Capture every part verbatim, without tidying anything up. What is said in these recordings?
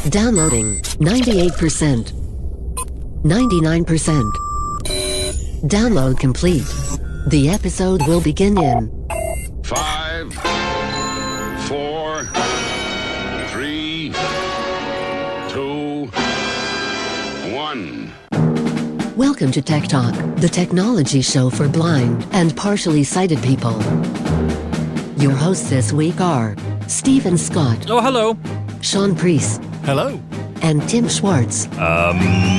Downloading ninety-eight percent. ninety-nine percent. Download complete. The episode will begin in Five, four, three, two, one. Welcome to Tech Talk, the technology show for blind and partially sighted people. Your hosts this week are Stephen Scott. Oh, hello. Sean Priest. Hello. And Tim Schwartz. Um.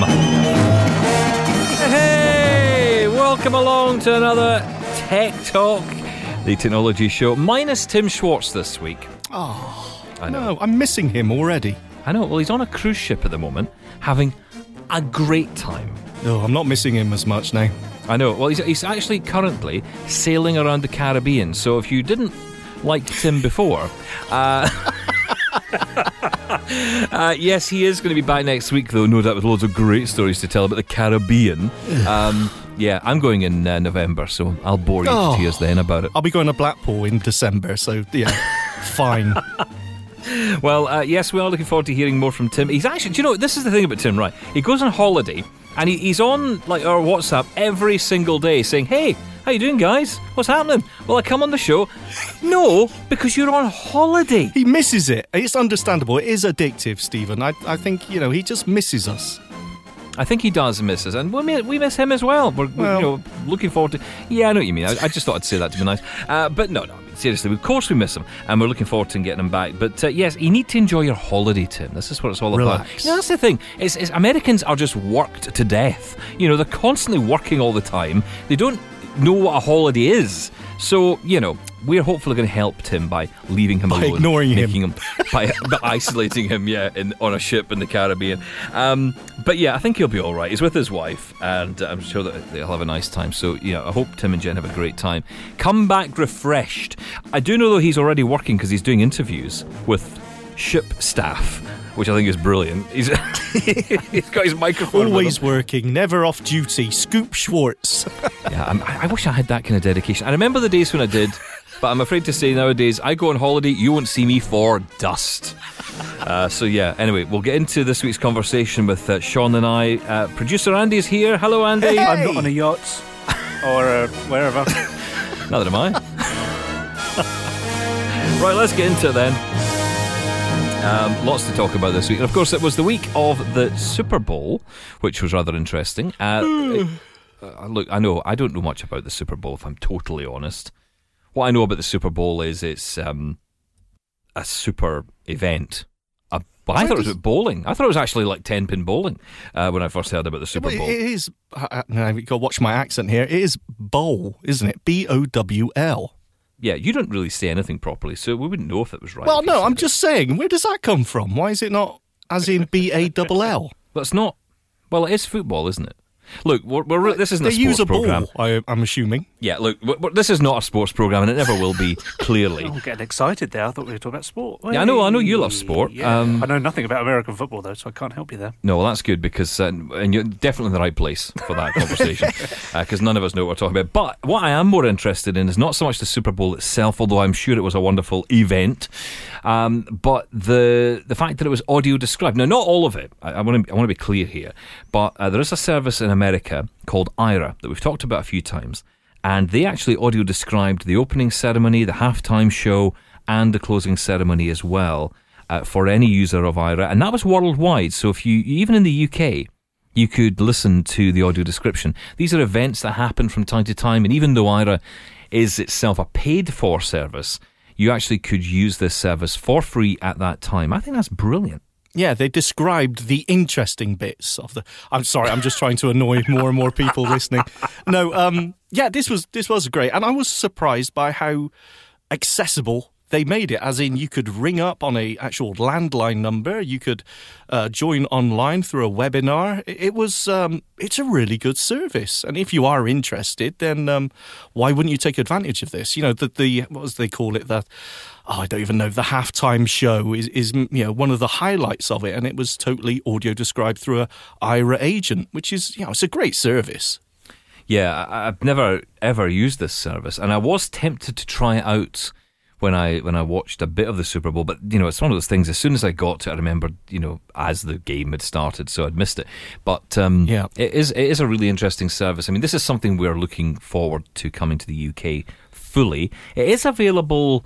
Hey, welcome along to another Tech Talk, the technology show, minus Tim Schwartz this week. Oh, I know. no, I'm missing him already. I know. Well, he's on a cruise ship at the moment, having a great time. No, I'm not missing him as much now. I know. Well, he's, he's actually currently sailing around the Caribbean. So if you didn't like Tim before, uh, uh, yes, he is going to be back next week, though, no doubt, with loads of great stories to tell about the Caribbean. Um, yeah, I'm going in uh, November, so I'll bore you Oh. to tears then about it. I'll be going to Blackpool in December, so yeah, fine. Well, uh, yes, we are looking forward to hearing more from Tim. He's actually, do you know, this is the thing about Tim, right? He goes on holiday, and he, he's on like our WhatsApp every single day saying, hey, how you doing, guys? What's happening? Well, I come on the show. No, because you're on holiday. He misses it. It's understandable. It is addictive, Stephen. I, I think, you know, he just misses us. I think he does miss us, and we miss, we miss him as well. We're, Well. you know, looking forward to... Yeah, I know what you mean. I, I just thought I'd say that to be nice. Uh, but no, no, I mean, seriously, of course we miss him, and we're looking forward to getting him back. But uh, yes, you need to enjoy your holiday, Tim. This is what it's all about. Relax. You know, that's the thing. It's, it's, Americans are just worked to death. You know, they're constantly working all the time. They don't know what a holiday is. So, you know, we're hopefully going to help Tim by leaving him By alone. ignoring him. making him. by, by isolating him, yeah, in, on a ship in the Caribbean. Um, but yeah, I think he'll be all right. He's with his wife, and I'm sure that they'll have a nice time. So, you know, I hope Tim and Jen have a great time. Come back refreshed. I do know, though, he's already working because he's doing interviews with ship staff, which I think is brilliant. He's he's got his microphone. Always with him. working, never off duty. Scoop Schwartz. Yeah, I'm, I wish I had that kind of dedication. I remember the days when I did, but I'm afraid to say nowadays I go on holiday, you won't see me for dust. Uh, so yeah, anyway, we'll get into this week's conversation with uh, Sean and I. Uh, producer Andy is here. Hello, Andy. Hey. I'm not on a yacht or uh, wherever. Neither am I. Right, let's get into it then. Um, lots to talk about this week. And of course, it was the week of the Super Bowl, which was rather interesting. Uh, it, uh, look, I know I don't know much about the Super Bowl, if I'm totally honest. What I know about the Super Bowl is it's um, a super event. Uh, but I Why thought it was does- about bowling. I thought it was actually like ten-pin bowling uh, when I first heard about the Super Well, Bowl. It is, uh, now you've got to watch my accent here. It is bowl, isn't it? B O W L. Yeah, you don't really say anything properly, so we wouldn't know if it was right. Well, if you no, said I'm it. just saying, where does that come from? Why is it not as in B A L L? Well, it's not. Well, it is football, isn't it? Look, we're, we're, this isn't They a sports use a program. ball, I, I'm assuming. Yeah, look, we're, we're- this is not a sports program, and it never will be. Clearly, I'm getting excited there. I thought we were talking about sport. Yeah, I know- I know you love sport. Yeah. Um, I know nothing about American football, though, so I can't help you there. no, well, that's good because, uh, and you're definitely in the right place for that conversation because none of us know what we're talking about. But what I am more interested in is not so much the Super Bowl itself, although I'm sure it was a wonderful event, um, but the the fact that it was audio described. Now, not all of it. I, I want to I want to be clear here, but uh, there is a service in America called Aira that we've talked about a few times, and they actually audio described the opening ceremony, the halftime show, and the closing ceremony as well uh, for any user of Aira, and that was worldwide. So if you, even in the U K, you could listen to the audio description. These are events that happen from time to time, and even though Aira is itself a paid-for service, you actually could use this service for free at that time. I think that's brilliant. Yeah, they described the interesting bits of the. I'm sorry, I'm just trying to annoy more and more people listening. No, um, yeah, this was this was great, and I was surprised by how accessible they made it. As in, you could ring up on a actual landline number, you could uh, join online through a webinar. It, it was, um, it's a really good service, and if you are interested, then um, why wouldn't you take advantage of this? You know, the the what was they call it that. Oh, I don't even know. The halftime show is, is, you know, one of the highlights of it, and it was totally audio described through a Aira agent, which is, you know, it's a great service. Yeah, I, I've never ever used this service, and I was tempted to try it out when I when I watched a bit of the Super Bowl. But, you know, it's one of those things, as soon as I got to it, I remembered, you know, as the game had started, so I'd missed it. But um, Yeah. it is it is a really interesting service. I mean, this is something we're looking forward to coming to the U K fully. It is available...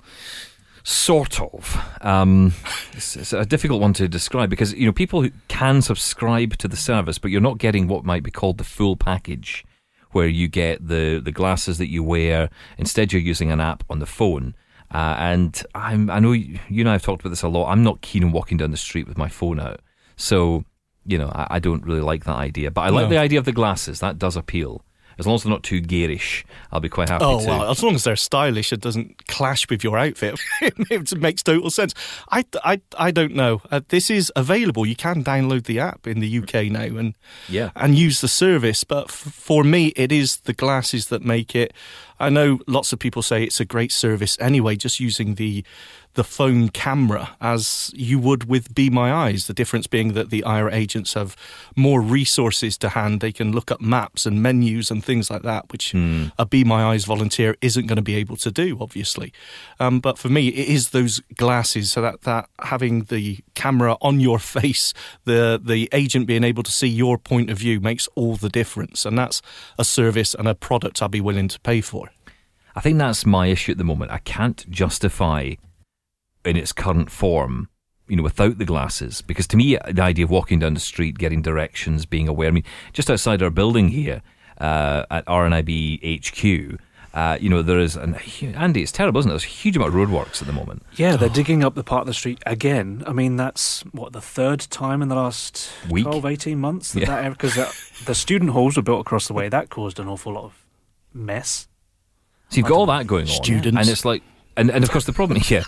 Sort of. Um, it's, it's a difficult one to describe because, you know, people who can subscribe to the service, but you're not getting what might be called the full package, where you get the, the glasses that you wear. Instead, you're using an app on the phone. Uh, and I'm, I know you, you and I have talked about this a lot. I'm not keen on walking down the street with my phone out. So, you know, I, I don't really like that idea. But I like No. the idea of the glasses. That does appeal. As long as they're not too garish, I'll be quite happy Oh, to. well, as long as they're stylish, it doesn't clash with your outfit. It makes total sense. I, I, I don't know. Uh, this is available. You can download the app in the U K now and Yeah. and use the service. But f- for me, it is the glasses that make it. I know lots of people say it's a great service anyway, just using the the phone camera as you would with Be My Eyes. The difference being that the I R A agents have more resources to hand. They can look up maps and menus and things like that, which Hmm. a Be My Eyes volunteer isn't going to be able to do, obviously. Um, but for me, it is those glasses, so that, that having the camera on your face, the, the agent being able to see your point of view makes all the difference. And that's a service and a product I'll be willing to pay for. I think that's my issue at the moment. I can't justify in its current form, you know, without the glasses. Because to me, the idea of walking down the street, getting directions, being aware. I mean, just outside our building here uh, at R N I B H Q, uh, you know, there is, an, Andy, it's terrible, isn't it? There's a huge amount of roadworks at the moment. Yeah, they're digging up the part of the street again. I mean, that's, what, the third time in the last Week? twelve, eighteen months? That Yeah. that Because the student halls were built across the way. That caused an awful lot of mess. So you've got all that going on. Students. And it's like, and, and of course the problem, yeah.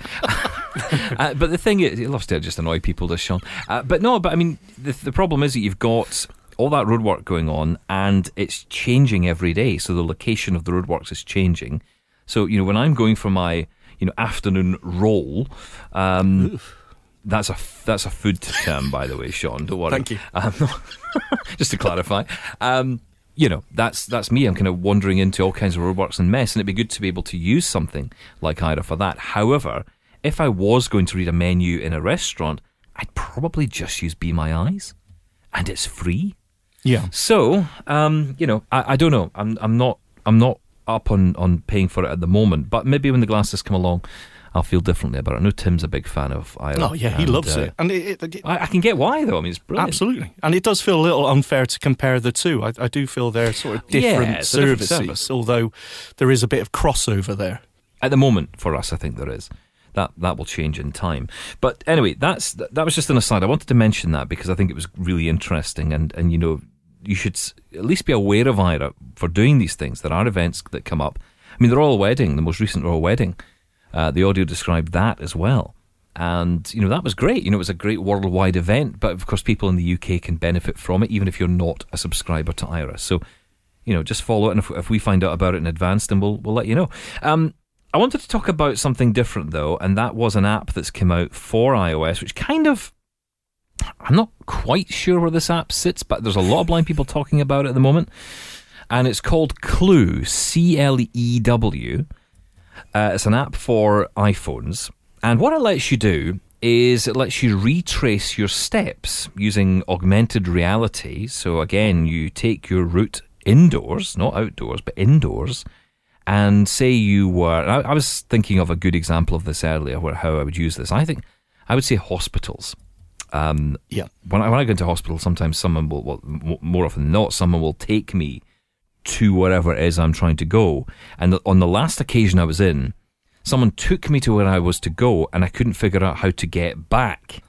uh, but the thing is, it loves to just annoy people, does Sean? Uh, but no, but I mean, the, the problem is that you've got all that roadwork going on and it's changing every day. So the location of the roadworks is changing. So, you know, when I'm going for my, you know, afternoon roll, um, that's a that's a food term, by the way, Sean. Don't worry. Thank you. Um, just to clarify. Um, You know, that's that's me. I'm kind of wandering into all kinds of roadworks and mess, and it'd be good to be able to use something like I R A for that. However, if I was going to read a menu in a restaurant, I'd probably just use Be My Eyes, and it's free. Yeah. So, um, you know, I, I don't know. I'm I'm not I'm not up on, on paying for it at the moment, but maybe when the glasses come along, I'll feel differently about it. I know Tim's a big fan of I R A. Oh, yeah, he and, loves uh, it. And it, it, it I, I can get why, though. I mean, it's brilliant. Absolutely. And it does feel a little unfair to compare the two. I, I do feel they're sort of different Yeah, it's a different services, service. although there is a bit of crossover there. At the moment, for us, I think there is. That that will change in time. But anyway, that's that was just an aside. I wanted to mention that because I think it was really interesting, and, and you know, you should s- at least be aware of I R A for doing these things. There are events that come up. I mean, the Royal Wedding, the most recent Royal Wedding, uh, the audio described that as well. And, you know, that was great. You know, it was a great worldwide event, but of course people in the U K can benefit from it, even if you're not a subscriber to I R A. So, you know, just follow it, and if, if we find out about it in advance, then we'll, we'll let you know. Um, I wanted to talk about something different, though, and that was an app that's come out for iOS, which kind of, I'm not quite sure where this app sits, but there's a lot of blind people talking about it at the moment, and it's called Clue, C L E W. Uh, it's an app for iPhones, and what it lets you do is it lets you retrace your steps using augmented reality. So again, you take your route indoors, not outdoors, but indoors, and say you were, I, I was thinking of a good example of this earlier, where how I would use this. I think I would say hospitals. Um, Yeah. when I, when I go into hospital, sometimes someone will, well, m- more often than not, someone will take me to wherever it is I'm trying to go. And the, on the last occasion I was in, someone took me to where I was to go, and I couldn't figure out how to get back.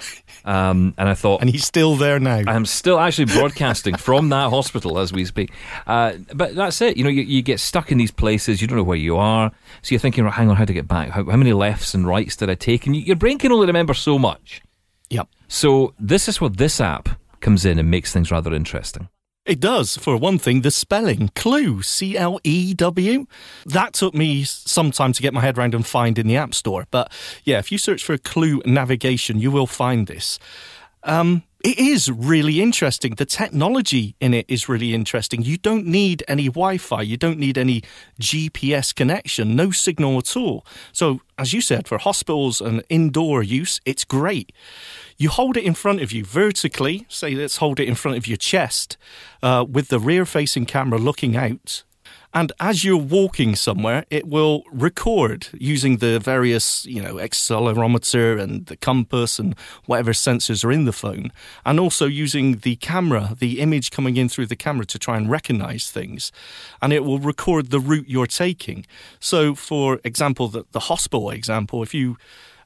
Um, and I thought, And he's still there now. I'm still actually broadcasting from that hospital as we speak. Uh, but that's it. You know, you, you get stuck in these places. You don't know where you are. So you're thinking, hang on, how to get back? How, how many lefts and rights did I take? And you, your brain can only remember so much. Yep. So this is where this app comes in and makes things rather interesting. It does. For one thing, the spelling, Clue, C L E W. That took me some time to get my head around and find in the App Store. But yeah, if you search for Clue navigation, you will find this. Um, it is really interesting. The technology in it is really interesting. You don't need any Wi-Fi. You don't need any G P S connection, no signal at all. So, as you said, for hospitals and indoor use, it's great. You hold it in front of you vertically. Say, let's hold it in front of your chest uh, with the rear-facing camera looking out. And as you're walking somewhere, it will record using the various, you know, accelerometer and the compass and whatever sensors are in the phone. And also using the camera, the image coming in through the camera to try and recognize things. And it will record the route you're taking. So, for example, the, the hospital example, if you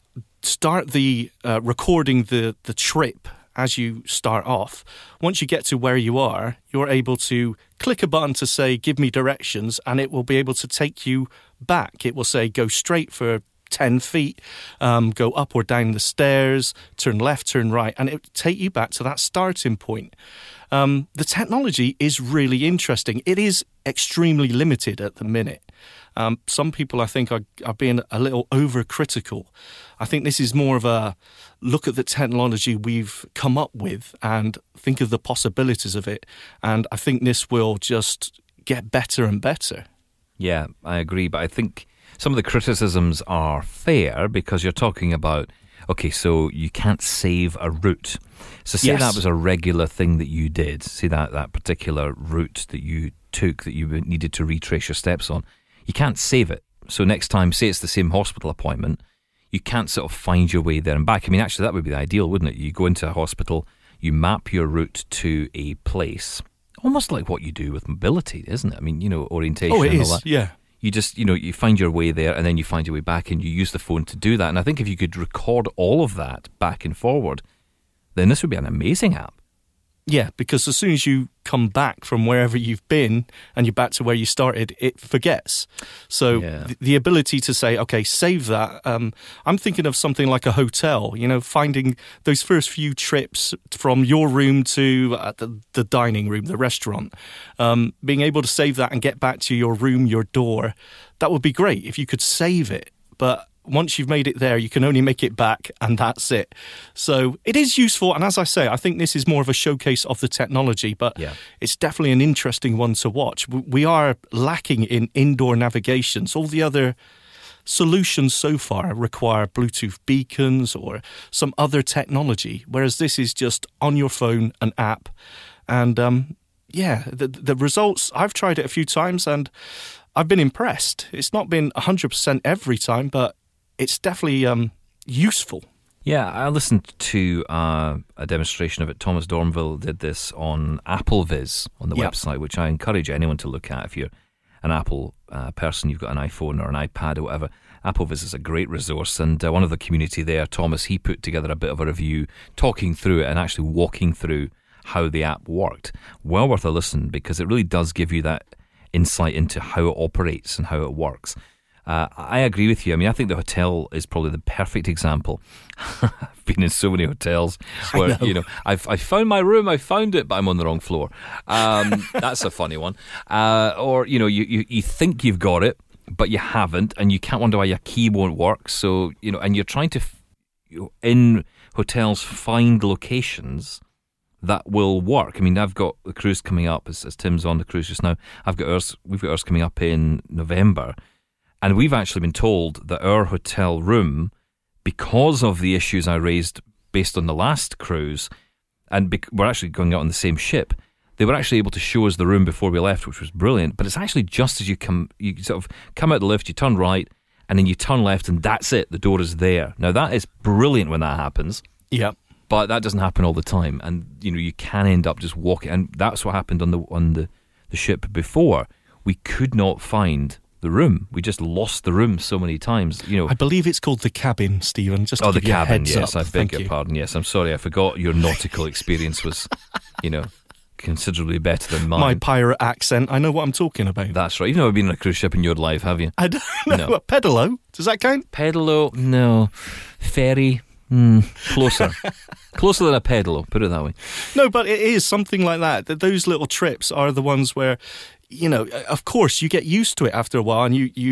start the uh, recording the, the trip as you start off, once you get to where you are, you're able to click a button to say, give me directions, and it will be able to take you back. It will say, go straight for ten feet, um, go up or down the stairs, turn left, turn right, and it will take you back to that starting point. Um, the technology is really interesting. It is extremely limited at the minute. Um, some people, I think, are, are being a little overcritical. I think this is more of a look at the technology we've come up with and think of the possibilities of it. And I think this will just get better and better. Yeah, I agree. But I think some of the criticisms are fair because you're talking about, okay, so you can't save a route. So say Yes. that was a regular thing that you did, say that, that particular route that you took that you needed to retrace your steps on. You can't save it. So next time, say it's the same hospital appointment, you can't sort of find your way there and back. I mean, actually, that would be the ideal, wouldn't it? You go into a hospital, you map your route to a place, almost like what you do with mobility, isn't it? I mean, you know, orientation Oh, it and all is, that. yeah. You just, you know, you find your way there and then you find your way back and you use the phone to do that. And I think if you could record all of that back and forward, then this would be an amazing app. Yeah, because as soon as you come back from wherever you've been and you're back to where you started, it forgets. So Yeah. th- the ability to say, okay, save that. Um, I'm thinking of something like a hotel, you know, finding those first few trips from your room to uh, the, the dining room, the restaurant, um, being able to save that and get back to your room, your door. That would be great if you could save it. But once you've made it there, you can only make it back, and that's it. So it is useful, and as I say, I think this is more of a showcase of the technology, but Yeah. it's definitely an interesting one to watch. W- We are lacking in indoor navigation, so all the other solutions so far require Bluetooth beacons or some other technology, whereas this is just on your phone, an app, and um, yeah, the, the results, I've tried it a few times, and I've been impressed. It's not been one hundred percent every time, but it's definitely um, useful. Yeah, I listened to uh, a demonstration of it. Thomas Dornville did this on AppleVis on the Yep. website, which I encourage anyone to look at if you're an Apple uh, person, you've got an iPhone or an iPad or whatever. AppleVis is a great resource, and uh, one of the community there, Thomas, he put together a bit of a review talking through it and actually walking through how the app worked. Well worth a listen because it really does give you that insight into how it operates and how it works. Uh, I agree with you. I mean, I think the hotel is probably the perfect example. I've been in so many hotels where, know. you know, I've I found my room, I found it, but I'm on the wrong floor. Um, that's a funny one. Uh, or, you know, you, you, you think you've got it, but you haven't, and you can't wonder why your key won't work. So, you know, and you're trying to, f- you know, in hotels, find locations that will work. I mean, I've got the cruise coming up, as, as Tim's on the cruise just now. I've got ours, we've got ours coming up in November. And we've actually been told that our hotel room, because of the issues I raised based on the last cruise, and bec- we're actually going out on the same ship, they were actually able to show us the room before we left, which was brilliant. But it's actually just as you come, you sort of come out the lift, you turn right, and then you turn left, and that's it. The door is there. Now, that is brilliant when that happens. Yeah. But that doesn't happen all the time, and you know you can end up just walking, and that's what happened on the on the, the ship before. We could not find the room. We just lost the room so many times. You know. I believe it's called the cabin, Stephen. Just to Oh, the give you a cabin. heads Yes, up. I beg Thank your you. pardon. Yes, I'm sorry. I forgot your nautical experience was, you know, considerably better than mine. My pirate accent. I know what I'm talking about. That's right. You've never been on a cruise ship in your life, have you? I don't know. No. A pedalo? Does that count? Pedalo? No. Ferry? Hmm. Closer. Closer than a pedalo, put it that way. No, but it is something like that. That those little trips are the ones where, you know, of course you get used to it after a while, and you you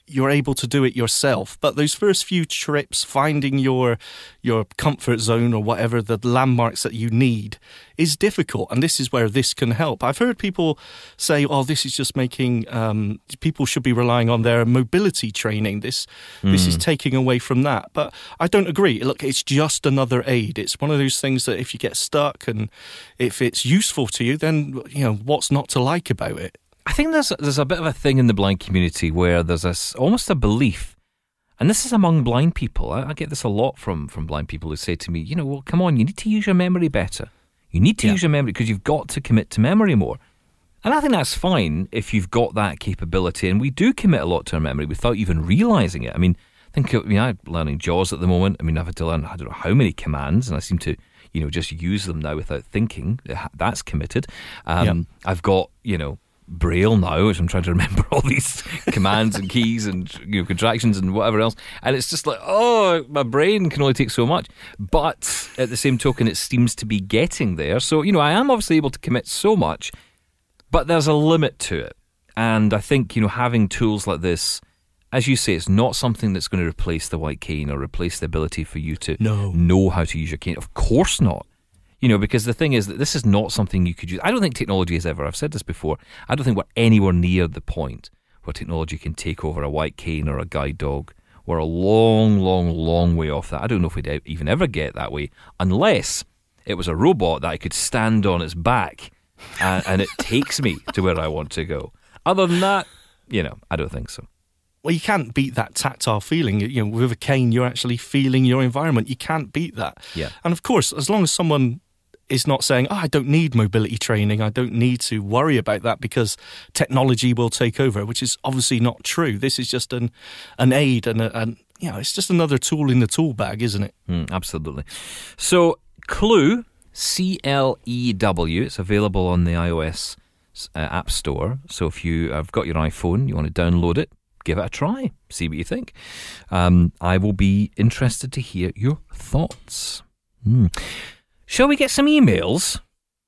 you're able to do it yourself. But those first few trips, finding your your comfort zone or whatever, the landmarks that you need, is difficult. And this is where this can help. I've heard people say, oh, this is just making, um, people should be relying on their mobility training. This, mm. this is taking away from that. But I don't agree. Look, it's just another aid. It's one of those things that if you get stuck and if it's useful to you, then, you know, what's not to like about it? I think there's there's a bit of a thing in the blind community where there's this, almost a belief, and this is among blind people. I, I get this a lot from, from blind people who say to me, you know, well, come on, you need to use your memory better. You need to yeah. use your memory because you've got to commit to memory more. And I think that's fine if you've got that capability, and we do commit a lot to our memory without even realising it. I mean, think of, I mean, I'm learning JAWS at the moment. I mean, I've had to learn I don't know how many commands, and I seem to, you know, just use them now without thinking. That's committed. Um, yep. I've got, you know, Braille now, as I'm trying to remember all these commands and keys and, you know, contractions and whatever else, and it's just like, oh, my brain can only take so much. But at the same token, it seems to be getting there. So, you know, I am obviously able to commit so much, but there's a limit to it. And I think, you know, having tools like this, as you say, it's not something that's going to replace the white cane or replace the ability for you to no. know how to use your cane. Of course not. You know, because the thing is that this is not something you could use. I don't think technology has ever, I've said this before, I don't think we're anywhere near the point where technology can take over a white cane or a guide dog. We're a long, long, long way off that. I don't know if we'd even ever get that way, unless it was a robot that I could stand on its back and, and it takes me to where I want to go. Other than that, you know, I don't think so. Well, you can't beat that tactile feeling. You know, with a cane, you're actually feeling your environment. You can't beat that. Yeah. And of course, as long as someone is not saying, oh, I don't need mobility training, I don't need to worry about that because technology will take over, which is obviously not true. This is just an an aid and, a, and you know, it's just another tool in the tool bag, isn't it? Mm, absolutely. So, Clue, C L E W, it's available on the iOS uh, App Store. So if you have got your iPhone, you want to download it, give it a try, see what you think. Um, I will be interested to hear your thoughts. Mm. Shall we get some emails?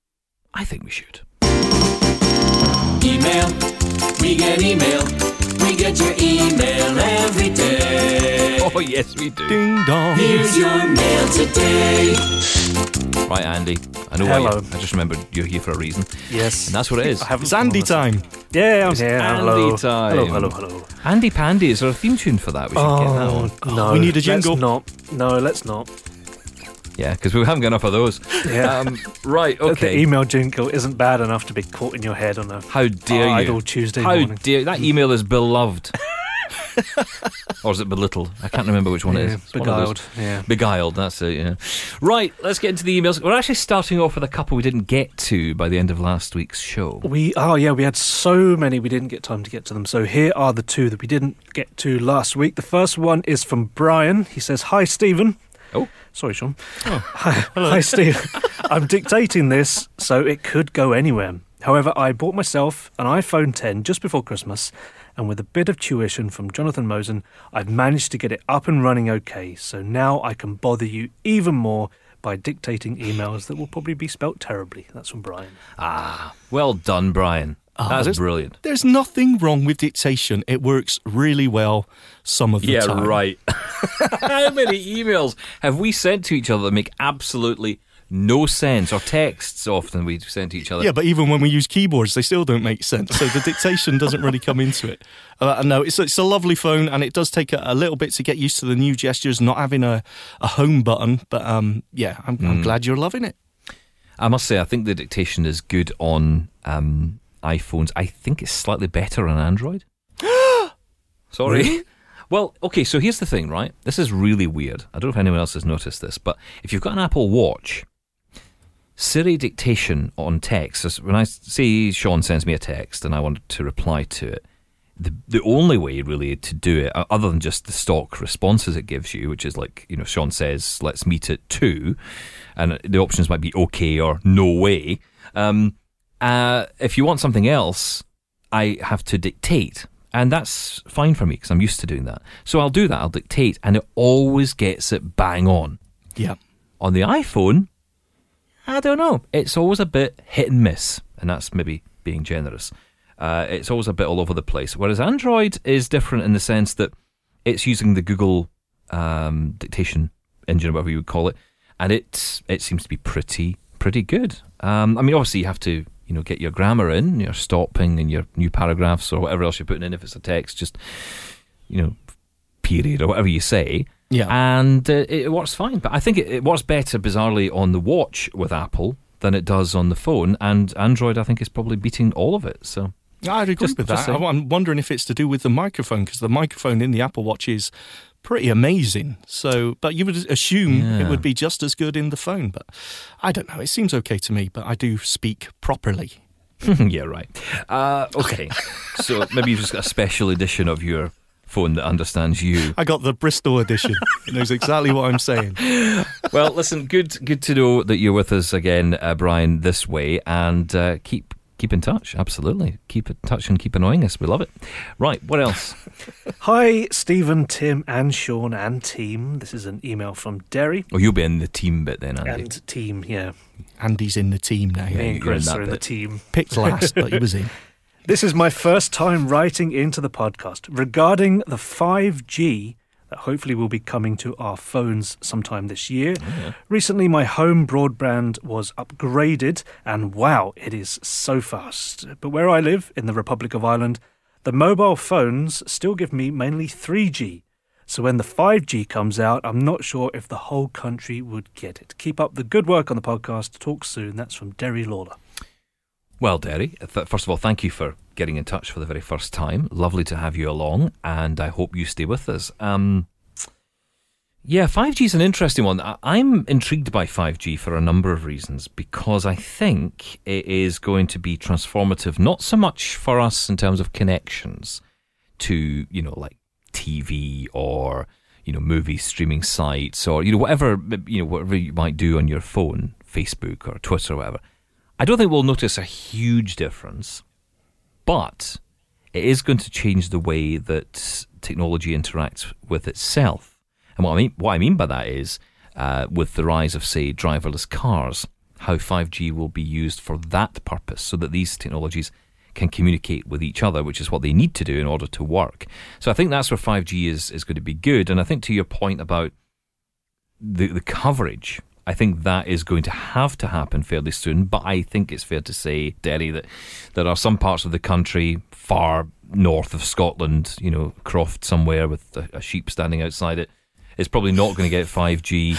I think we should. Email, we get email, we get your email every day. Oh, yes, we do. Ding dong. Here's your mail today. Right, Andy. I know Hello. why. You, I just remembered you're here for a reason. Yes. And that's what it is. It's Andy time. Yeah, I'm It's here. Andy hello. time. Hello, hello, hello. Andy Pandy, is there a theme tune for that? We should get that Oh, one. no. We need a jingle. Let's not. No, let's not. Yeah, because we haven't got enough of those. Yeah. Um, right, The okay. email jingle isn't bad enough to be caught in your head on a How dare you? idle Tuesday How morning. dare that email is beloved. Or is it belittled? I can't remember which one it is. Yeah, It's one of those. beguiled. Yeah. Beguiled, that's it, yeah. Right, let's get into the emails. We're actually starting off with a couple we didn't get to by the end of last week's show. We oh yeah, we had so many we didn't get time to get to them. So here are the two that we didn't get to last week. The first one is from Brian. He says, "Hi Stephen." Oh. Sorry, Sean. Oh. Hi, hi Steve. I'm dictating this, so it could go anywhere. However, I bought myself an iPhone ten just before Christmas, and with a bit of tuition from Jonathan Mosen, I've managed to get it up and running okay. So now I can bother you even more by dictating emails that will probably be spelt terribly. That's from Brian. Ah, well done, Brian. Ah, That's there's- brilliant. There's nothing wrong with dictation. It works really well some of the Yeah, time. right. How many emails have we sent to each other that make absolutely no sense, or texts often we send to each other? Yeah, but even when we use keyboards, they still don't make sense. So the dictation doesn't really come into it. Uh, no, it's it's a lovely phone, and it does take a, a little bit to get used to the new gestures, not having a, a home button. But um, yeah, I'm, I'm glad you're loving it. I must say, I think the dictation is good on um, iPhones. I think it's slightly better on Android. Sorry. Really? Well, okay, so here's the thing, right? This is really weird. I don't know if anyone else has noticed this, but if you've got an Apple Watch, Siri dictation on text, so when I say Sean sends me a text and I want to reply to it, the the only way really to do it, other than just the stock responses it gives you, which is like, you know, Sean says, let's meet at two, and the options might be okay or no way. Um, uh, if you want something else, I have to dictate. And that's fine for me because I'm used to doing that. So I'll do that, I'll dictate, and it always gets it bang on. Yeah. On the iPhone, I don't know. It's always a bit hit and miss, and that's maybe being generous. Uh, it's always a bit all over the place. Whereas Android is different in the sense that it's using the Google um, dictation engine, whatever you would call it, and it it seems to be pretty pretty good. Um, I mean, obviously you have to you know get your grammar in, your stopping, and your new paragraphs or whatever else you're putting in. If it's a text, just you know period or whatever you say. Yeah, and uh, it works fine. But I think it, it works better, bizarrely, on the watch with Apple than it does on the phone. And Android, I think, is probably beating all of it. So I'd agree just, with just that. saying. I'm wondering if it's to do with the microphone, because the microphone in the Apple Watch is pretty amazing. So, but you would assume Yeah. it would be just as good in the phone. But I don't know. It seems okay to me. But I do speak properly. Yeah, right. Uh, okay, so maybe you've just got a special edition of your phone that understands you. I got the Bristol edition. It knows exactly what I'm saying. Well, listen, good good to know that you're with us again, uh, Brian, this way, and uh, keep keep in touch. Absolutely. Keep in touch and keep annoying us. We love it. Right, what else? Hi, Stephen, Tim, and Sean, and team. This is an email from Derry. Oh, you'll be in the team bit then, Andy. And team, yeah. Andy's in the team now. Me you're and in Chris that are in the bit. team. Picked last, but he was in. This is my first time writing into the podcast regarding the five G that hopefully will be coming to our phones sometime this year. Oh, yeah. Recently, my home broadband was upgraded, and wow, it is so fast. But where I live, in the Republic of Ireland, the mobile phones still give me mainly three G. So when the five G comes out, I'm not sure if the whole country would get it. Keep up the good work on the podcast. Talk soon. That's from Derry Lawler. Well, Derry, th- first of all, thank you for getting in touch for the very first time. Lovely to have you along, and I hope you stay with us. Um, yeah, five G is an interesting one. I- I'm intrigued by five G for a number of reasons, because I think it is going to be transformative, not so much for us in terms of connections to, you know, like T V or, you know, movie streaming sites or, you know, whatever, you know, whatever you might do on your phone, Facebook or Twitter or whatever. I don't think we'll notice a huge difference, but it is going to change the way that technology interacts with itself. And what I mean, what I mean by that is, uh, with the rise of, say, driverless cars, how five G will be used for that purpose, so that these technologies can communicate with each other, which is what they need to do in order to work. So I think that's where five G is, is going to be good. And I think to your point about the the coverage, I think that is going to have to happen fairly soon, but I think it's fair to say, Derry, that there are some parts of the country far north of Scotland, you know, Croft somewhere with a, a sheep standing outside it, is probably not going to get five G.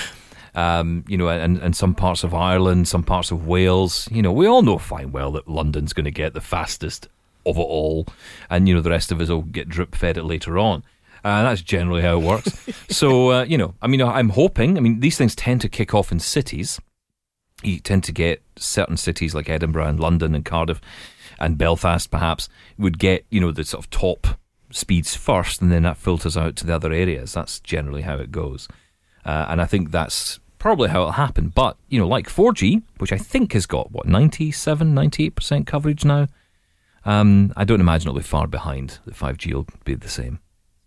Um, you know, and, and some parts of Ireland, some parts of Wales, you know, we all know fine well that London's going to get the fastest of it all, and, you know, the rest of us will get drip-fed it later on. Uh, that's generally how it works. So, uh, you know, I mean, I'm hoping, I mean, these things tend to kick off in cities. You tend to get certain cities like Edinburgh and London and Cardiff and Belfast, perhaps, would get, you know, the sort of top speeds first, and then that filters out to the other areas. That's generally how it goes. Uh, and I think that's probably how it'll happen. But, you know, like four G, which I think has got, what, ninety-seven, ninety-eight percent coverage now, um, I don't imagine it'll be far behind. The five G will be the same.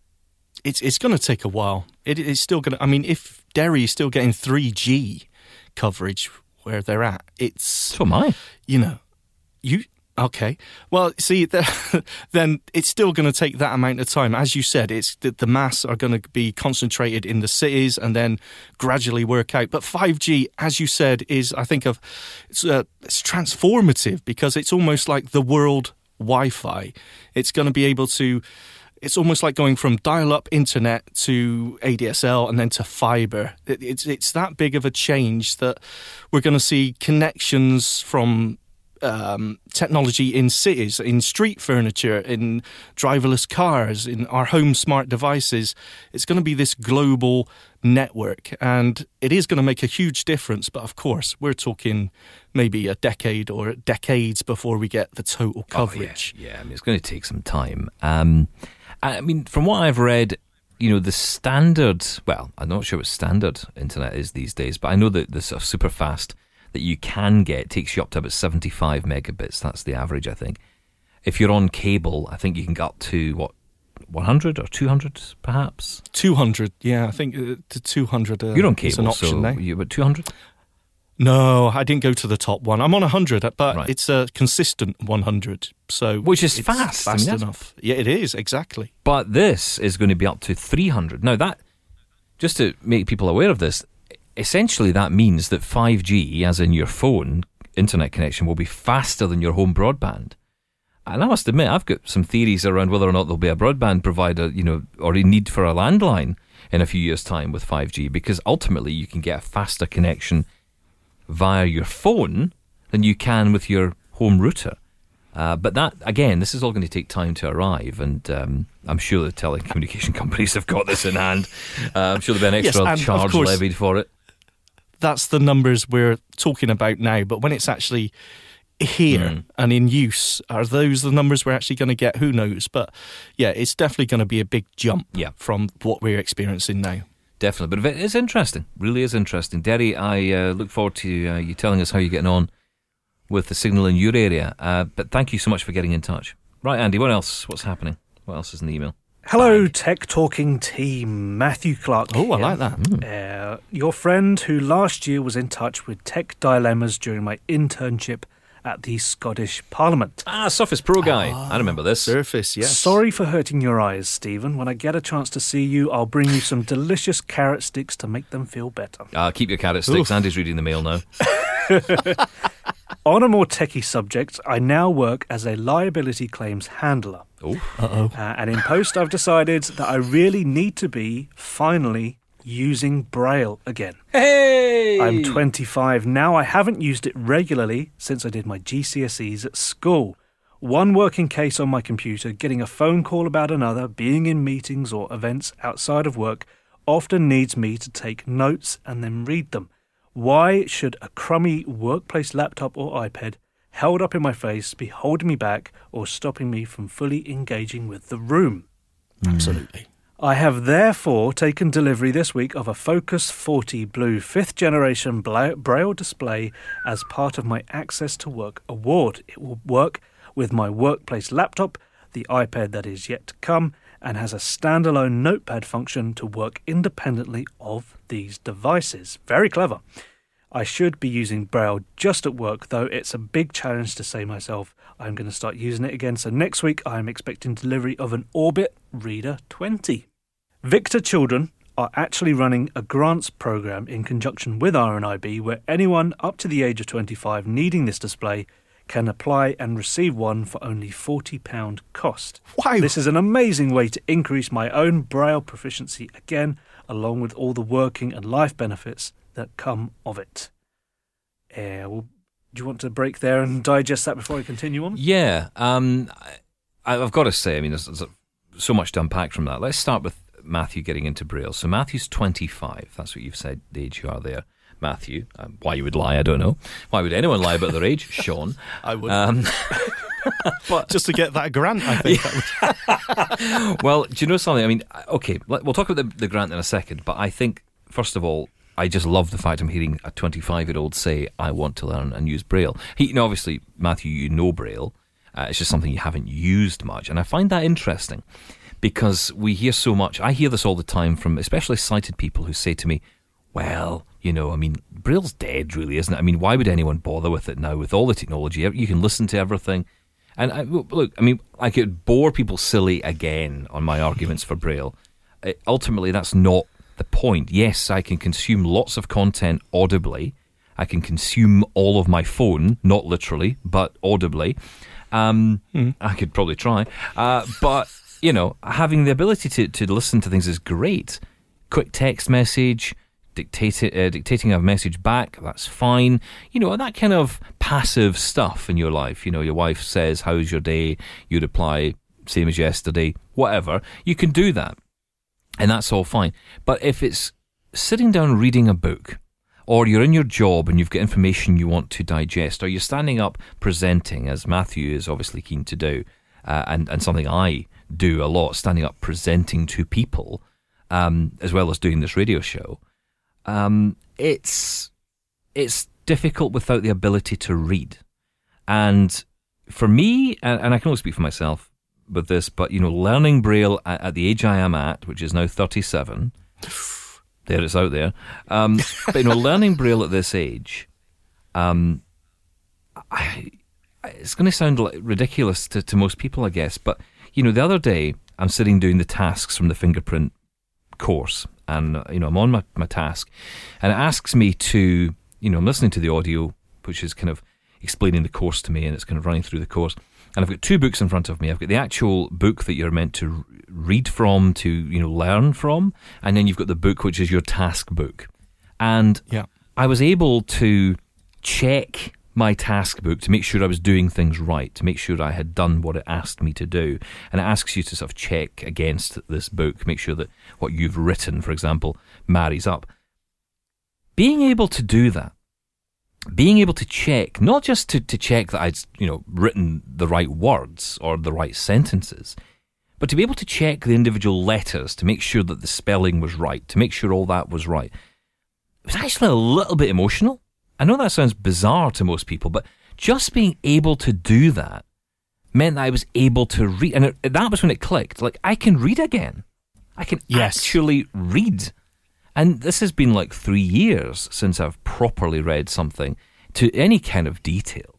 It's it's going to take a while. It, it's still going to. I mean, if Derry is still getting three G coverage where they're at, it's So am I. You know, you okay? Well, see, the, then it's still going to take that amount of time. As you said, it's the, the mass are going to be concentrated in the cities and then gradually work out. But five G, as you said, is I think of it's uh, it's transformative because it's almost like the world Wi-Fi. It's going to be able to. It's almost like going from dial-up internet to A D S L and then to fibre. It, it's it's that big of a change that we're going to see connections from um, technology in cities, in street furniture, in driverless cars, in our home smart devices. It's going to be this global network, and it is going to make a huge difference. But of course, we're talking maybe a decade or decades before we get the total coverage. Oh, yeah. yeah, I mean, it's going to take some time. Um, I mean, from what I've read, you know, the standard, well, I'm not sure what standard internet is these days, but I know that the sort of super fast that you can get takes you up to about seventy-five megabits. That's the average, I think. If you're on cable, I think you can get up to, what, one hundred or two hundred, perhaps? two hundred, yeah, I think uh, to two hundred uh, You're on is cable, an option so now. you're about two hundred? No, I didn't go to the top one. I'm on one hundred, but Right. it's a consistent one hundred. So Which is it's fast. I mean, fast that's- enough. Yeah, it is, exactly. But this is going to be up to three hundred. Now, that, just to make people aware of this, essentially that means that five G, as in your phone internet connection, will be faster than your home broadband. And I must admit, I've got some theories around whether or not there'll be a broadband provider, you know, or a need for a landline in a few years' time with five G, because ultimately you can get a faster connection via your phone than you can with your home router. Uh, but that, again, this is all going to take time to arrive, and um, I'm sure the telecommunication companies have got this in hand. Uh, I'm sure there'll be an Yes, extra and of charge course- levied for it. That's the numbers we're talking about now, but when it's actually here Mm. and in use, are those the numbers we're actually going to get? Who knows? But yeah, it's definitely going to be a big jump Yeah. from what we're experiencing now. Definitely, but it is interesting. Really is interesting. Derry, I uh, look forward to uh, you telling us how you're getting on with the signal in your area. Uh, but thank you so much for getting in touch. Right, Andy, what else? What's happening? What else is in the email? Hello, Tech Talking team. Matthew Clark. Oh, I here. like that. Uh, your friend who last year was in touch with tech dilemmas during my internship at the Scottish Parliament. Ah, Surface Pro guy. I remember this. Surface, yes. Sorry for hurting your eyes, Stephen. When I get a chance to see you, I'll bring you some delicious carrot sticks to make them feel better. Uh, keep your carrot sticks. Oof. Andy's reading the mail now. On a more techie subject, I now work as a liability claims handler. Oh, Uh-oh. Uh, and in post, I've decided that I really need to be, finally, using Braille again. hey! I'm twenty-five now. I haven't used it regularly since I did my G C S Es at school. One working case on my computer, getting a phone call about another, being in meetings or events outside of work, often needs me to take notes and then read them. Why should a crummy workplace laptop or iPad held up in my face be holding me back or stopping me from fully engaging with the room? Absolutely. I have therefore taken delivery this week of a Focus forty Blue fifth generation Bla- Braille display as part of my Access to Work award. It will work with my workplace laptop, the iPad that is yet to come, and has a standalone notepad function to work independently of these devices. Very clever. I should be using Braille just at work, though it's a big challenge to say myself I'm going to start using it again. So next week I'm expecting delivery of an Orbit Reader twenty. Victor Children are actually running a grants program in conjunction with R N I B where anyone up to the age of twenty-five needing this display can apply and receive one for only forty pounds cost. Wow. This is an amazing way to increase my own Braille proficiency again, along with all the working and life benefits that come of it. Uh, well, do you want to break there and digest that before I continue on? Yeah, um, I, I've got to say, I mean, there's, there's so much to unpack from that. Let's start with Matthew getting into Braille. So Matthew's twenty-five. That's what you've said, the age you are there, Matthew. Um, why you would lie, I don't know. Why would anyone lie about their age? Sean. I would. Um, but just to get that grant, I think. That would... well, do you know something? I mean, okay, let- we'll talk about the, the grant in a second, but I think, first of all, I just love the fact I'm hearing a twenty-five-year-old say, I want to learn and use Braille. He, you know, obviously, Matthew, you know Braille. Uh, it's just something you haven't used much. And I find that interesting because we hear so much. I hear this all the time from especially sighted people who say to me, well, you know, I mean, Braille's dead, really, isn't it? I mean, why would anyone bother with it now? With all the technology, you can listen to everything. And I, look, I mean, I could bore people silly again on my arguments for Braille. It, ultimately, that's not the point. Yes, I can consume lots of content audibly. I can consume all of my phone, not literally, but audibly. Um, mm. I could probably try. Uh, but, you know, having the ability to, to listen to things is great. Quick text message, dictate, uh, dictating a message back, that's fine. You know, that kind of passive stuff in your life. You know, your wife says, how's your day? You reply, same as yesterday, whatever. You can do that. And that's all fine. But if it's sitting down reading a book, or you're in your job and you've got information you want to digest, or you're standing up presenting, as Matthew is obviously keen to do, uh, and, and something I do a lot, standing up presenting to people, um, as well as doing this radio show, um, it's it's difficult without the ability to read. And for me, and, and I can only speak for myself with this, but, you know, learning Braille at, at the age I am at, which is now thirty-seven... There, it's out there. Um, but, you know, learning Braille at this age Um, I, it's going to sound like ridiculous to, to most people, I guess, but you know, the other day I'm sitting doing the tasks from the fingerprint course, and uh, you know, I'm on my, my task, and it asks me to, you know, I'm listening to the audio, which is kind of explaining the course to me, and it's kind of running through the course. And I've got two books in front of me. I've got the actual book that you're meant to read from, to, you know, learn from, and then you've got the book which is your task book. And yeah. I was able to check my task book to make sure I was doing things right, to make sure I had done what it asked me to do. And it asks you to sort of check against this book, make sure that what you've written, for example, marries up. Being able to do that, being able to check, not just to, to check that I'd, you know, written the right words or the right sentences, but to be able to check the individual letters to make sure that the spelling was right, to make sure all that was right. It was actually a little bit emotional. I know that sounds bizarre to most people, but just being able to do that meant that I was able to read, and it, that was when it clicked. Like, I can read again. I can yes. actually read. And this has been like three years since I've properly read something to any kind of detail.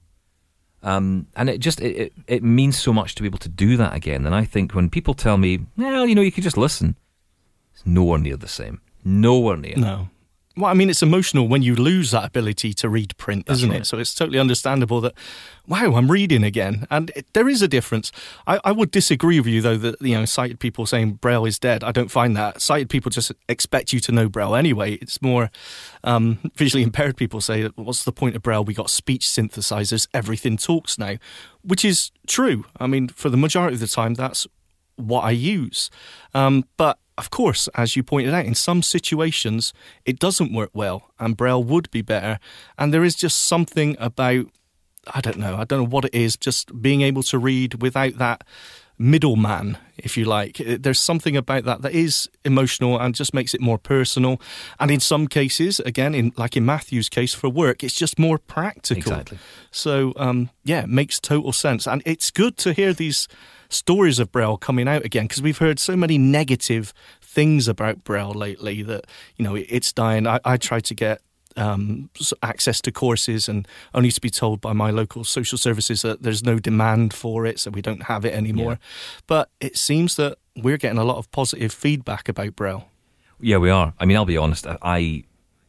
Um, and it just, it, it, it means so much to be able to do that again. And I think when people tell me, well, you know, you could just listen, it's nowhere near the same. Nowhere near. No. Well, I mean, it's emotional when you lose that ability to read print, That's isn't right. it? So it's totally understandable that, wow, I'm reading again. And it, there is a difference. I, I would disagree with you, though, that, you know, sighted people saying Braille is dead. I don't find that. Sighted people just expect you to know Braille anyway. It's more um, visually impaired people say, what's the point of Braille? We got speech synthesizers, everything talks now, which is true. I mean, for the majority of the time, that's what I use. Um, but of course, as you pointed out, in some situations, it doesn't work well, and Braille would be better. And there is just something about, I don't know, I don't know what it is, just being able to read without that middleman, if you like. There's something about that that is emotional and just makes it more personal. And in some cases, again, in like in Matthew's case for work, it's just more practical. Exactly. So, um, yeah, it makes total sense. And it's good to hear these stories of Braille coming out again, because we've heard so many negative things about Braille lately that, you know, it's dying. I, I tried to get um, access to courses and only to be told by my local social services that there's no demand for it, so we don't have it anymore. Yeah. But it seems that we're getting a lot of positive feedback about Braille. Yeah, we are. I mean, I'll be honest, I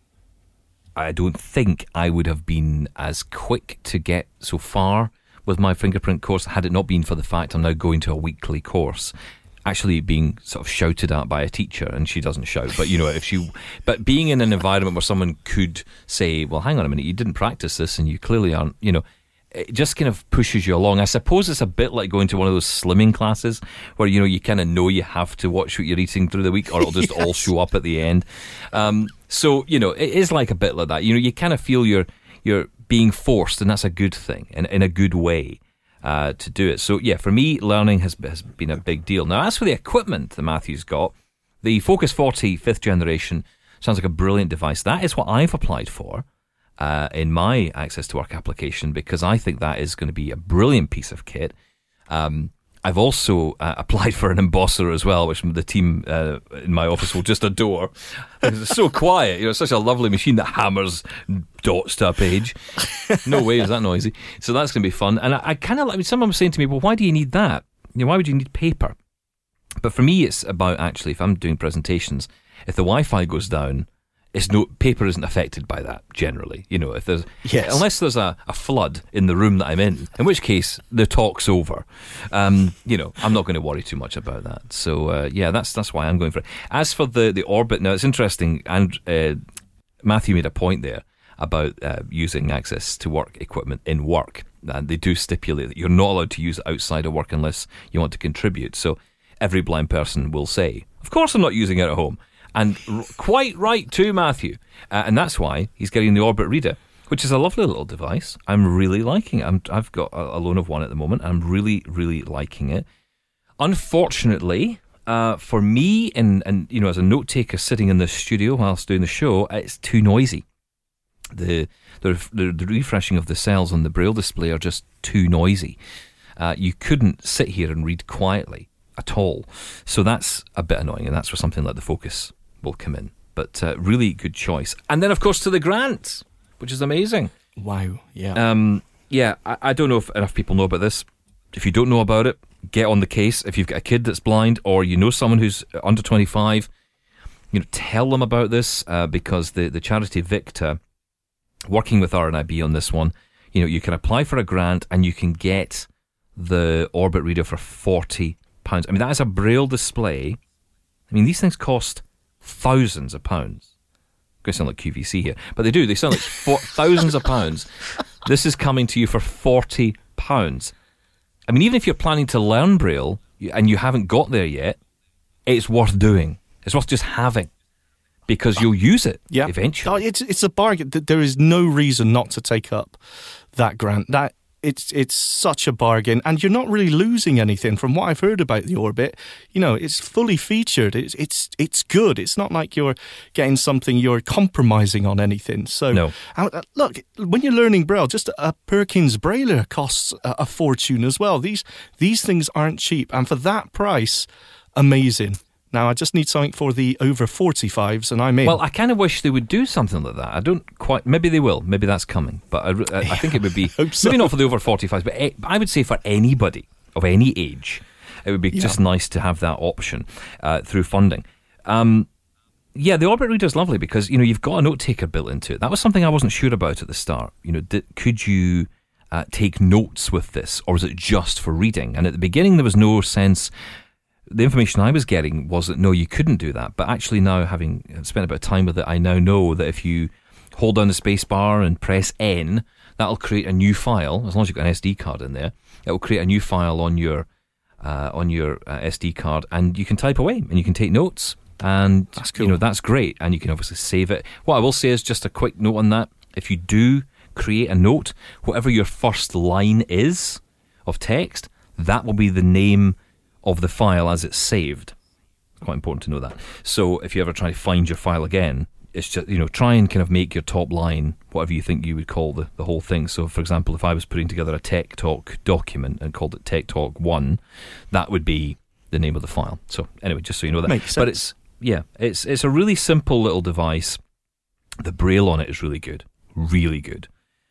I don't think I would have been as quick to get so far with my fingerprint course had it not been for the fact I'm now going to a weekly course, actually being sort of shouted at by a teacher, and she doesn't shout, but you know, if she, but being in an environment where someone could say, well, hang on a minute, you didn't practice this and you clearly aren't, you know, it just kind of pushes you along. I suppose it's a bit like going to one of those slimming classes where, you know, you kind of know you have to watch what you're eating through the week or it'll just yes. all show up at the end. Um, so, you know, it is like a bit like that. You know, you kind of feel you're, you're being forced, and that's a good thing, in, in a good way. Uh, to do it. So yeah, for me, learning has, has been a big deal. Now, as for the equipment that Matthew's got, the Focus forty fifth generation sounds like a brilliant device. That is what I've applied for uh, in my Access to Work application, because I think that is going to be a brilliant piece of kit. Um, I've also uh, applied for an embosser as well, which the team uh, in my office will just adore. It's so quiet. You know, it's such a lovely machine that hammers dots to a page. No way is that noisy. So that's going to be fun. And I, I kind of like, someone was saying to me, well, why do you need that? You know, why would you need paper? But for me, it's about actually, if I'm doing presentations, if the Wi-Fi goes down, it's no paper isn't affected by that generally. You know, if there's yes. unless there's a, a flood in the room that I'm in, in which case the talk's over. Um, you know, I'm not going to worry too much about that. So uh, yeah, that's that's why I'm going for it. As for the the Orbit, now it's interesting, and uh, Matthew made a point there about uh, using Access to Work equipment in work, and they do stipulate that you're not allowed to use it outside of work unless you want to contribute. So every blind person will say, "Of course, I'm not using it at home." And r- quite right too, Matthew. Uh, and that's why he's getting the Orbit Reader, which is a lovely little device. I'm really liking it. I'm, I've got a, a loan of one at the moment. I'm really, really liking it. Unfortunately, uh, for me, and, and you know, as a note taker sitting in the studio whilst doing the show, it's too noisy. The the, the, the refreshing of the cells on the Braille display are just too noisy. Uh, you couldn't sit here and read quietly at all. So that's a bit annoying, and that's where something like the Focus will come in. But uh, really good choice. And then, of course, to the grant, which is amazing. Wow, yeah. Um, yeah, I, I don't know if enough people know about this. If you don't know about it, get on the case. If you've got a kid that's blind, or you know someone who's under twenty-five, you know, tell them about this, uh, because the, the charity Victa, working with R N I B on this one, you know, you can apply for a grant and you can get the Orbit Reader for forty pounds. I mean, that is a Braille display. I mean, these things cost thousands of pounds. I'm going to sound like Q V C here, but they do. They sound like four, thousands of pounds. This is coming to you for forty pounds. I mean, even if you're planning to learn Braille and you haven't got there yet, it's worth doing. It's worth just having, because you'll use it yeah. eventually. Oh, it's it's a bargain. There is no reason not to take up that grant. That it's it's such a bargain, and you're not really losing anything. From what I've heard about the Orbit, you know, it's fully featured. It's it's it's good. It's not like you're getting something you're compromising on anything. So no. Uh, look, when you're learning Braille, just a Perkins Brailler costs a, a fortune as well. These these things aren't cheap, and for that price, amazing. Now, I just need something for the over forty-fives, and I'm in. Well, I kind of wish they would do something like that. I don't quite... Maybe they will. Maybe that's coming. But I, I, I think it would be... hope so. Maybe not for the over forty-fives, but I would say for anybody of any age, it would be yeah. just nice to have that option uh, through funding. Um, yeah, the Orbit Reader is lovely because, you know, you've got a note taker built into it. That was something I wasn't sure about at the start. You know, did, could you uh, take notes with this, or is it just for reading? And at the beginning, there was no sense... The information I was getting was that no, you couldn't do that. But actually now, having spent a bit of time with it, I now know that if you hold down the space bar and press N, that'll create a new file. As long as you've got an S D card in there, it will create a new file on your uh, on your uh, S D card, and you can type away and you can take notes. And that's cool. You know, that's great, and you can obviously save it. What I will say is just a quick note on that: if you do create a note, whatever your first line is of text, that will be the name of the file as it's saved. Quite important to know that. So if you ever try to find your file again, it's just, you know, try and kind of make your top line whatever you think you would call the, the whole thing. So for example, if I was putting together a Tech Talk document and called it Tech Talk one, that would be the name of the file. So anyway, just so you know that. Makes sense. But it's, yeah, it's it's a really simple little device. The Braille on it is really good. Really good.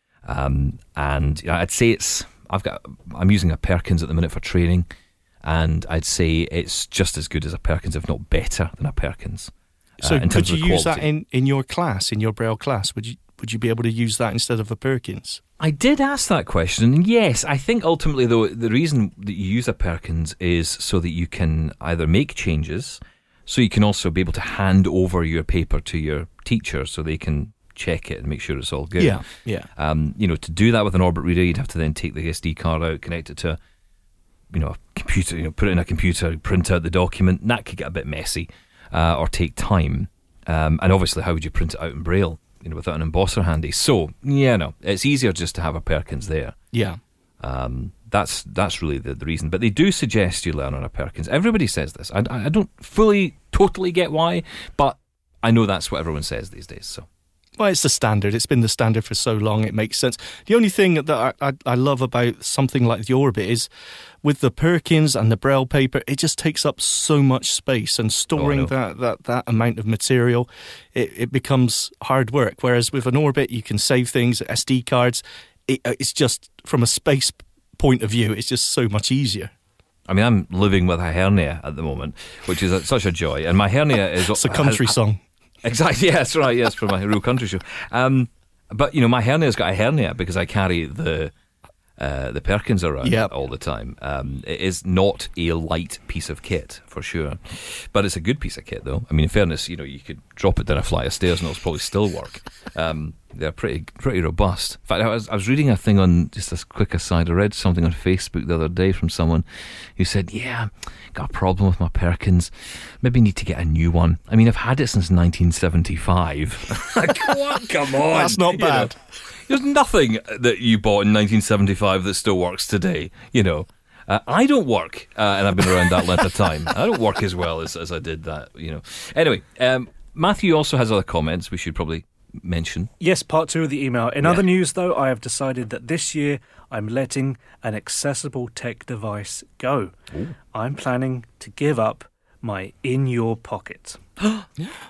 Um, and I'd say it's, I've got, I'm using a Perkins at the minute for training. And I'd say it's just as good as a Perkins, if not better than a Perkins. So uh, in could terms you of the use that quality. in, in your class, in your Braille class? Would you would you be able to use that instead of a Perkins? I did ask that question, and yes, I think ultimately, though, the reason that you use a Perkins is so that you can either make changes, so you can also be able to hand over your paper to your teacher so they can check it and make sure it's all good. Yeah, yeah. Um, you know, to do that with an Orbit Reader, you'd have to then take the S D card out, connect it to you know, a computer, you know, put it in a computer, print out the document, and that could get a bit messy uh, or take time. Um, and obviously, how would you print it out in Braille, you know, without an embosser handy? So, yeah, no, it's easier just to have a Perkins there. Yeah. Um, that's that's really the, the reason. But they do suggest you learn on a Perkins. Everybody says this. I, I don't fully, totally get why, but I know that's what everyone says these days, so. Well, it's the standard. It's been the standard for so long, it makes sense. The only thing that I, I, I love about something like the Orbit is with the Perkins and the Braille paper, it just takes up so much space, and storing oh, that, that, that amount of material, it, it becomes hard work. Whereas with an Orbit, you can save things, S D cards. It, it's just, from a space point of view, it's just so much easier. I mean, I'm living with a hernia at the moment, which is a, such a joy. And my hernia is... It's a country has, song. Exactly, yeah, that's right, yes, from my real country show. Um, but, you know, my hernia's got a hernia because I carry the uh, the Perkins around yep. all the time. Um, it is not a light piece of kit, for sure. But it's a good piece of kit, though. I mean, in fairness, you know, you could drop it down a flight of stairs and it'll probably still work. Um, they're pretty pretty robust. In fact, I was, I was reading a thing on, just a quick aside, I read something on Facebook the other day from someone who said, yeah, got a problem with my Perkins, maybe need to get a new one. I mean, I've had it since nineteen seventy-five. Like, what? Come on. That's not bad. You know, there's nothing that you bought in nineteen seventy-five that still works today, you know. Uh, I don't work, uh, and I've been around that length of time. I don't work as well as, as I did that, you know. Anyway, um, Matthew also has other comments we should probably mention. Yes, part two of the email. In yeah. other news, though, I have decided that this year I'm letting an accessible tech device go. Ooh. I'm planning to give up my In Your Pocket.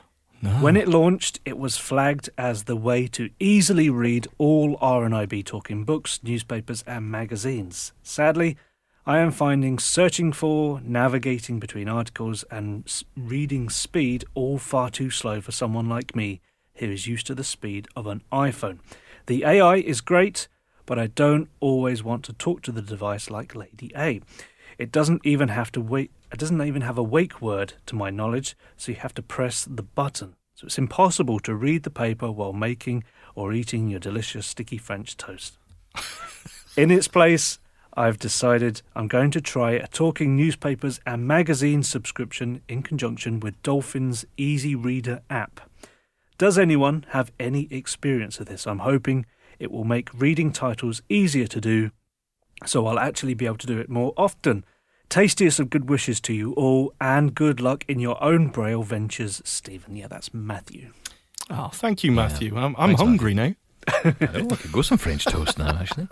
When it launched, it was flagged as the way to easily read all R N I B talking books, newspapers and magazines. Sadly, I am finding searching for, navigating between articles and s- reading speed all far too slow for someone like me who is used to the speed of an iPhone. The A I is great, but I don't always want to talk to the device like Lady A. It doesn't even have to wait. It doesn't even have a wake word, to my knowledge, so you have to press the button. So it's impossible to read the paper while making or eating your delicious sticky French toast. In its place, I've decided I'm going to try a talking newspapers and magazine subscription in conjunction with Dolphin's Easy Reader app. Does anyone have any experience of this? I'm hoping it will make reading titles easier to do, so I'll actually be able to do it more often. Tastiest of good wishes to you all, and good luck in your own Braille ventures, Stephen. Yeah, that's Matthew. Oh, thank you, Matthew. I'm, I'm Thanks, hungry now. I know, I could go some French toast now, actually.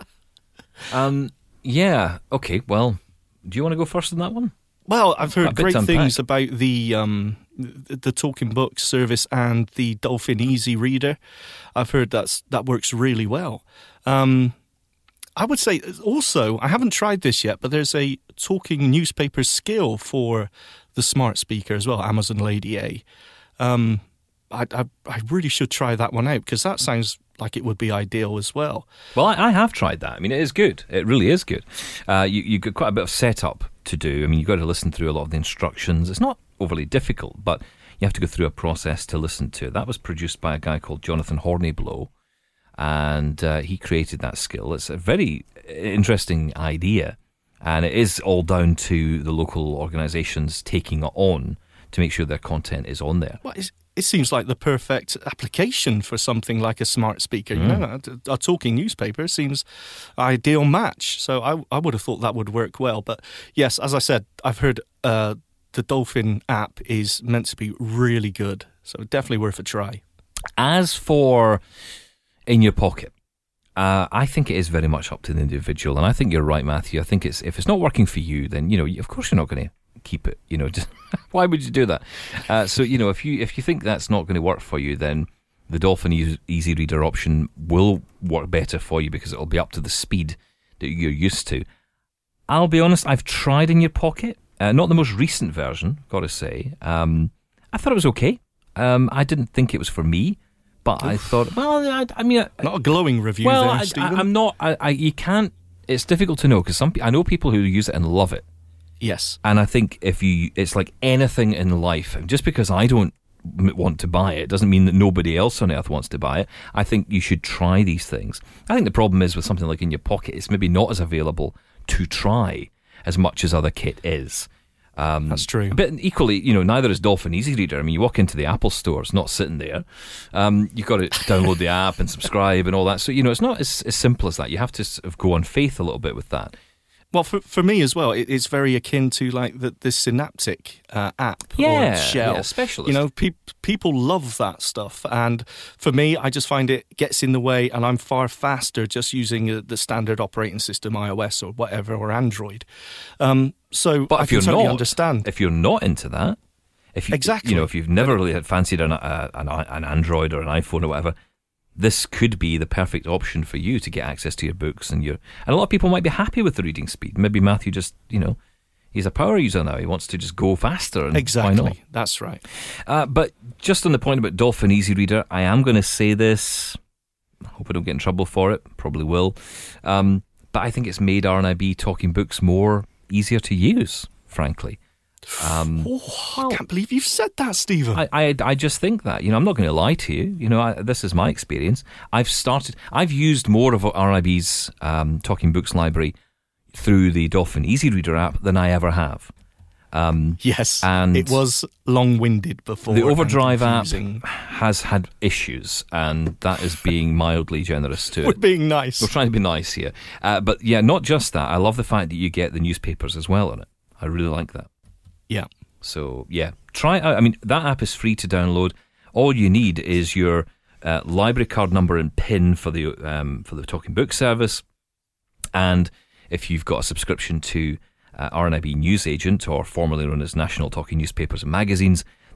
Um, yeah, okay, well, do you want to go first on that one? Well, I've A heard bit great to unpack. things about the um, the, the Talking Books service and the Dolphin Easy Reader. I've heard that's that works really well. Um, I would say also, I haven't tried this yet, but there's a talking newspaper skill for the smart speaker as well, Amazon Lady A. Um, I, I, I really should try that one out because that sounds like it would be ideal as well. Well, I, I have tried that. I mean, it is good. It really is good. Uh, you, you've got quite a bit of setup to do. I mean, you've got to listen through a lot of the instructions. It's not overly difficult, but you have to go through a process to listen to it. That was produced by a guy called Jonathan Horniblow, and uh, he created that skill. It's a very interesting idea, and it is all down to the local organisations taking it on to make sure their content is on there. Well, it's, it seems like the perfect application for something like a smart speaker. You know, a, a talking newspaper seems ideal match. So I, I would have thought that would work well. But yes, as I said, I've heard uh, the Dolphin app is meant to be really good. So definitely worth a try. As for in your pocket, uh, I think it is very much up to the individual. And I think you're right, Matthew. I think it's if it's not working for you, then, you know, of course you're not going to keep it, you know, just why would you do that? Uh, so, you know, if you if you think that's not going to work for you, then the Dolphin Easy, Easy Reader option will work better for you because it'll be up to the speed that you're used to. I'll be honest, I've tried in your pocket, uh, not the most recent version, got to say. Um, I thought it was okay. Um, I didn't think it was for me, but Oof. I thought, well, I, I mean, I, not a glowing review well, there, I, Stephen. I, I'm not. I, I, you can't. It's difficult to know because some. I know people who use it and love it. Yes. And I think if you, it's like anything in life. Just because I don't m- want to buy it doesn't mean that nobody else on earth wants to buy it. I think you should try these things. I think the problem is with something like in your pocket, it's maybe not as available to try as much as other kit is. Um, That's true. But equally, you know, neither is Dolphin Easy Reader. I mean, you walk into the Apple store, it's not sitting there. Um, you've got to download the app and subscribe and all that. So, you know, it's not as, as simple as that. You have to sort of go on faith a little bit with that. Well, for for me as well, it, it's very akin to like the, the Synaptic uh, app yeah, or Shell. Yeah, specialist. You know, pe- people love that stuff. And for me, I just find it gets in the way and I'm far faster just using uh, the standard operating system, iOS or whatever, or Android. Um, so but I if can you're totally not, understand. If you're not into that, if you, exactly. you know, if you've never really had fancied an, uh, an, an Android or an iPhone or whatever, this could be the perfect option for you to get access to your books and your. And a lot of people might be happy with the reading speed. Maybe Matthew just, you know, he's a power user now. He wants to just go faster. And exactly. Why not? That's right. Uh, but just on the point about Dolphin Easy Reader, I am going to say this. I hope I don't get in trouble for it. Probably will. Um, but I think it's made R N I B talking books more easier to use, frankly. Um, oh, I can't believe you've said that, Stephen. I, I, I just think that, you know, I'm not going to lie to you. You know, I, this is my experience. I've started, I've used more of R N I B's um, Talking Books library through the Dolphin Easy Reader app than I ever have. Um, yes, and it was long-winded before. The Overdrive app has had issues, and that is being mildly generous to it. We're being nice. We're trying to be nice here. Uh, but yeah, not just that. I love the fact that you get the newspapers as well on it. I really like that. Yeah. So, yeah, try it out. I mean, that app is free to download. All you need is your uh, library card number and PIN for the um, for the Talking Book service. And if you've got a subscription to uh, R N I B Newsagent, or formerly known as National Talking Newspapers and Magazines,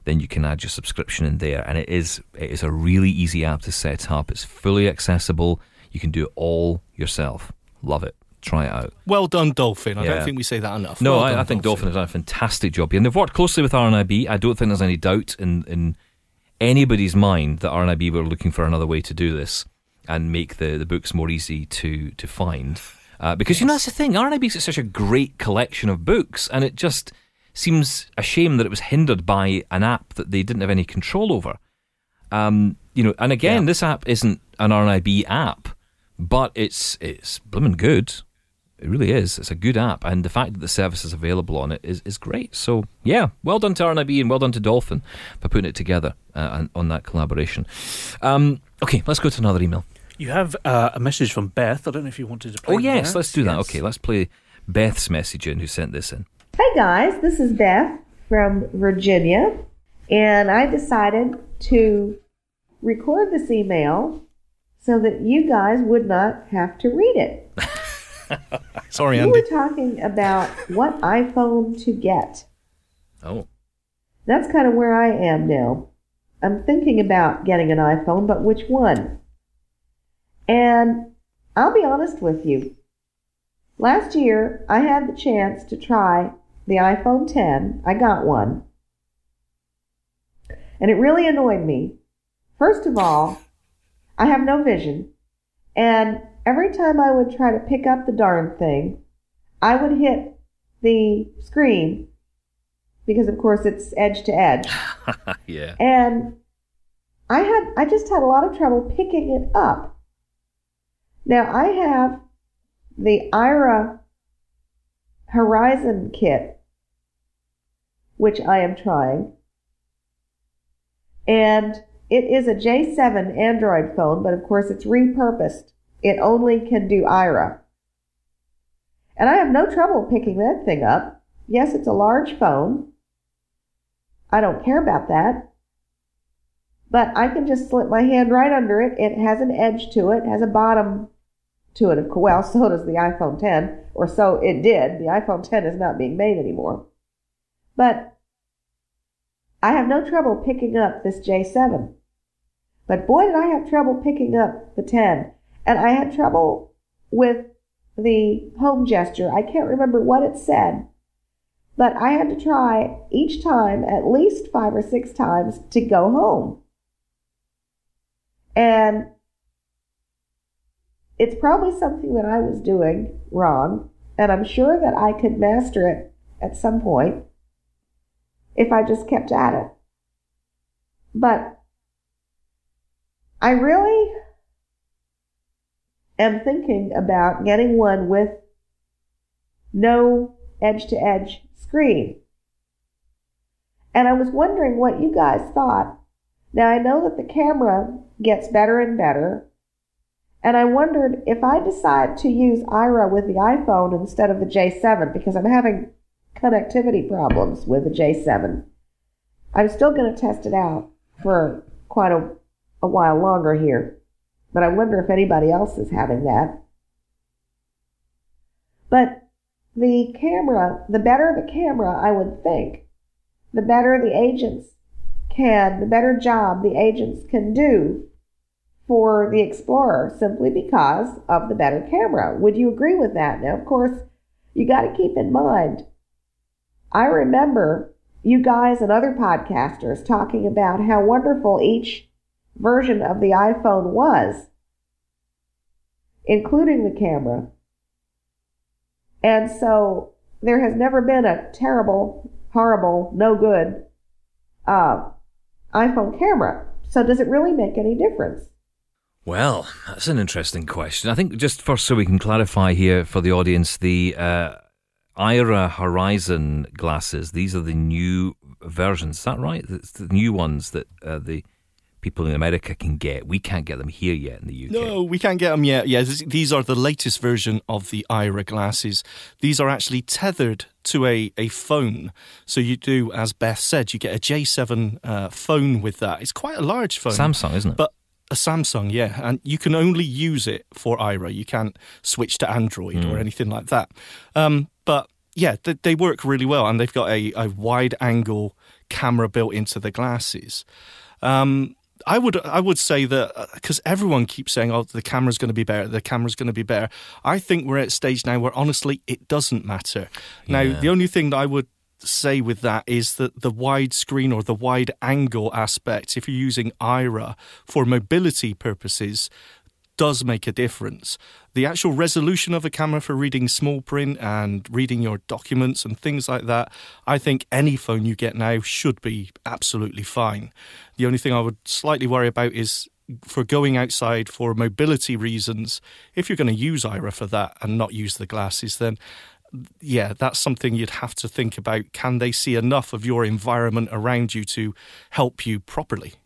then you can add your subscription in there. And it is it is a really easy app to set up. It's fully accessible. You can do it all yourself. Love it. Try it out. Well done, Dolphin. I Yeah. don't think we say that enough. No, Well I, done, I think Dolphin has done a fantastic job here. And they've worked closely with R N I B. I don't think there's any doubt in, in anybody's mind that R N I B were looking for another way to do this and make the, the books more easy to, to find. Uh, because, you know, that's the thing. R N I B's got such a great collection of books, and it just seems a shame that it was hindered by an app that they didn't have any control over. Um, you know, and again, Yeah. this app isn't an R N I B app, but it's it's blooming good. It really is. It's a good app, and the fact that the service is available on it is, is great. So, yeah, well done to R N I B and well done to Dolphin for putting it together uh, on, on that collaboration. Um, okay, let's go to another email. You have uh, a message from Beth. I don't know if you wanted to play Oh, yes, that. let's do that. Yes. Okay, let's play Beth's message in, who sent this in. Hey guys, this is Beth from Virginia, and I decided to record this email so that you guys would not have to read it. Sorry, You Andy. were talking about what iPhone to get. Oh. That's kind of where I am now. I'm thinking about getting an iPhone, but which one? And I'll be honest with you. Last year, I had the chance to try the iPhone ten. I got one. And it really annoyed me. First of all, I have no vision. And every time I would try to pick up the darn thing, I would hit the screen because, of course, it's edge to edge. Yeah. And I had I just had a lot of trouble picking it up. Now, I have the Aira Horizon kit, which I am trying. And it is a J seven Android phone, but of course it's repurposed. It only can do Aira. And I have no trouble picking that thing up. Yes, it's a large phone. I don't care about that. But I can just slip my hand right under it. It has an edge to it, has a bottom to it. Well, so does the iPhone ten, or so it did. The iPhone ten is not being made anymore. But I have no trouble picking up this J seven. But boy, did I have trouble picking up the ten. And I had trouble with the home gesture. I can't remember what it said. But I had to try each time at least five or six times to go home. And it's probably something that I was doing wrong, and I'm sure that I could master it at some point if I just kept at it. But I really am thinking about getting one with no edge-to-edge screen. And I was wondering what you guys thought. Now, I know that the camera gets better and better, and I wondered if I decide to use Aira with the iPhone instead of the J seven, because I'm having connectivity problems with the J seven. I'm still going to test it out for quite a, a while longer here, but I wonder if anybody else is having that. But the camera, the better the camera, I would think, the better the agents can, the better job the agents can do for the Explorer, simply because of the better camera. Would you agree with that? Now, of course, you got to keep in mind, I remember you guys and other podcasters talking about how wonderful each version of the iPhone was, including the camera. And so there has never been a terrible, horrible, no good uh, iPhone camera. So does it really make any difference? Well, that's an interesting question. I think just first so we can clarify here for the audience, the uh, Aira Horizon glasses, these are the new versions. Is that right? It's the new ones that uh, the people in America can get. We can't get them here yet in the U K. No, we can't get them yet. Yeah, this, these are the latest version of the Aira glasses. These are actually tethered to a, a phone. So you do, as Beth said, you get a J seven uh, phone with that. It's quite a large phone. Samsung, isn't it? But a Samsung, yeah. And you can only use it for Aira. You can't switch to Android mm. or anything like that. Um, but yeah, they, they work really well. And they've got a, a wide angle camera built into the glasses. Um, I would I would say that because everyone keeps saying, oh, the camera's going to be better, the camera's going to be better. I think we're at a stage now where, honestly, it doesn't matter. Now, Yeah. the only thing that I would say with that is that the widescreen or the wide angle aspect, if you're using I R A for mobility purposes, does make a difference. The actual resolution of a camera for reading small print and reading your documents and things like that, I think any phone you get now should be absolutely fine. The only thing I would slightly worry about is for going outside for mobility reasons. If you're going to use I R A for that and not use the glasses, then yeah, that's something you'd have to think about. Can they see enough of your environment around you to help you properly?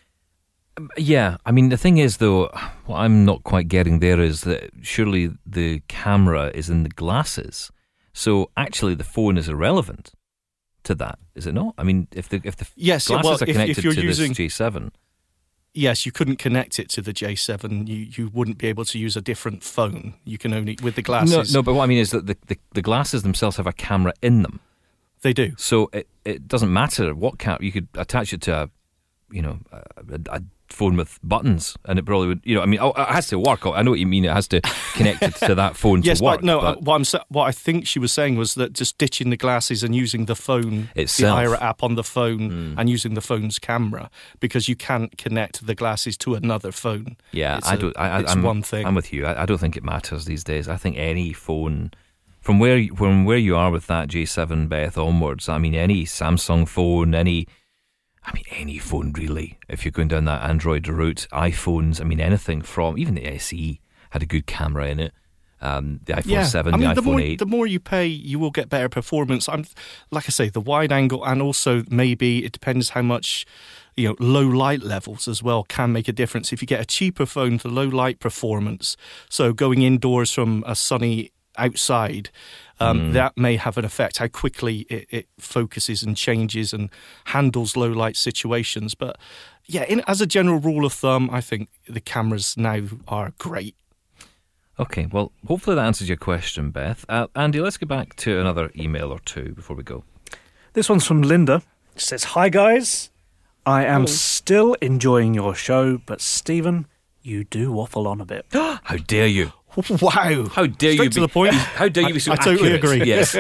Yeah, I mean, the thing is, though, what I'm not quite getting there is that surely the camera is in the glasses. So actually the phone is irrelevant to that, is it not? I mean, if the if the yes, glasses well, are if- connected if you're to using- this J seven... Yes, you couldn't connect it to the J seven. You you wouldn't be able to use a different phone. You can only, with the glasses. No, no, but what I mean is that the, the, the glasses themselves have a camera in them. They do. So it, it doesn't matter what camera. You could attach it to a, you know, a, a phone with buttons, and it probably would, you know, I mean, oh, it has to work. I know what you mean. It has to connect it to that phone Yes, to work. but no, but uh, what, I'm, sa- what I think she was saying was that just ditching the glasses and using the phone, Itself. the I R A app on the phone, and using the phone's camera, because you can't connect the glasses to another phone. yeah, It's I a- don't. I, it's I'm, one thing. I'm with you. I, I don't think it matters these days. I think any phone, from where you- from where you are with that J seven, Beth, onwards. I mean, any Samsung phone, any. I mean, any phone really. If you're going down that Android route, iPhones. I mean, anything from even the S E had a good camera in it. Um, the iPhone Yeah, seven, I mean, the the iPhone more eight. the more you pay, you will get better performance. I'm, like I say, the wide angle, and also maybe it depends how much, you know, low light levels as well can make a difference. If you get a cheaper phone for low light performance, so going indoors from a sunny outside, um, that may have an effect, how quickly it, it focuses and changes and handles low light situations. But yeah, in, as a general rule of thumb, I think the cameras now are great. Okay, well, hopefully that answers your question, Beth. Uh, Andy, let's go back to another email or two before we go. This one's from Linda. She says, "Hi guys, I am still enjoying your show, but Stephen, you do waffle on a bit." How dare you? Wow. How dare Straight you to be, the point. How dare you be so I totally accurate? agree. Yes.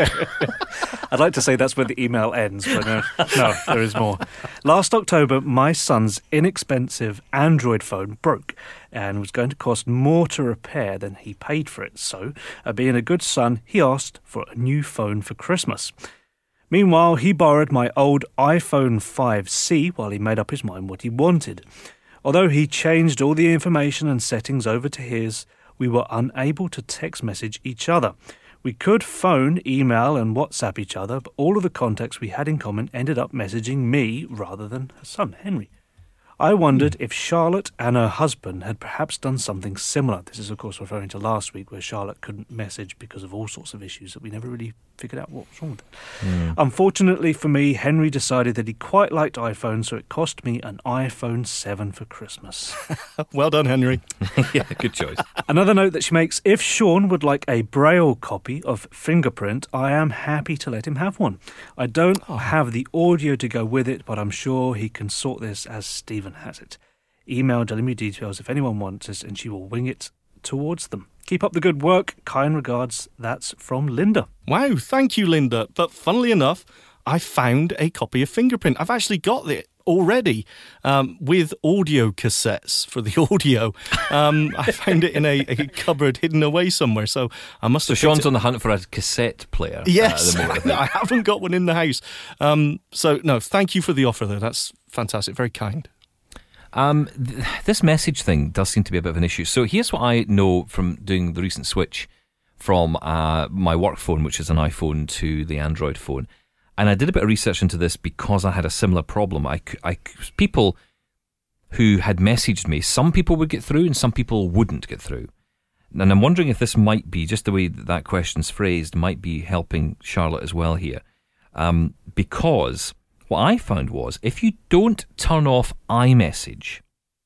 I'd like to say that's where the email ends, but no, no, there is more. Last October, my son's inexpensive Android phone broke and was going to cost more to repair than he paid for it. So, uh, being a good son, he asked for a new phone for Christmas. Meanwhile, he borrowed my old iPhone five C while he made up his mind what he wanted. Although he changed all the information and settings over to his, we were unable to text message each other. We could phone, email and WhatsApp each other, but all of the contacts we had in common ended up messaging me rather than her son, Henry. I wondered if Charlotte and her husband had perhaps done something similar. This is, of course, referring to last week where Charlotte couldn't message because of all sorts of issues that we never really figured out what was wrong with it. Unfortunately for me, Henry decided that he quite liked iPhones, so it cost me an iPhone seven for Christmas. Well done, Henry. Yeah, good choice. Another note that she makes, if Sean would like a Braille copy of Fingerprint, I am happy to let him have one. I don't have the audio to go with it, but I'm sure he can sort this as Stephen has it. Email Delimy details if anyone wants it, and she will wing it towards them. Keep up the good work. Kind regards. That's from Linda. Wow, thank you, Linda. But funnily enough, I found a copy of Fingerprint. I've actually got it already um, with audio cassettes for the audio. Um, I found it in a, a cupboard hidden away somewhere, so I must So have picked Sean's it- on the hunt for a cassette player. Yes, Uh, at the moment, I think. I haven't got one in the house. Um, so, no, thank you for the offer, though. That's fantastic. Very kind. Um, th- this message thing does seem to be a bit of an issue. So here's what I know from doing the recent switch from uh, my work phone, which is an iPhone, to the Android phone. And I did a bit of research into this because I had a similar problem. I, c- I c- people who had messaged me, some people would get through and some people wouldn't get through. And I'm wondering if this might be, just the way that, that question's phrased, might be helping Charlotte as well here. Um, because what I found was, if you don't turn off iMessage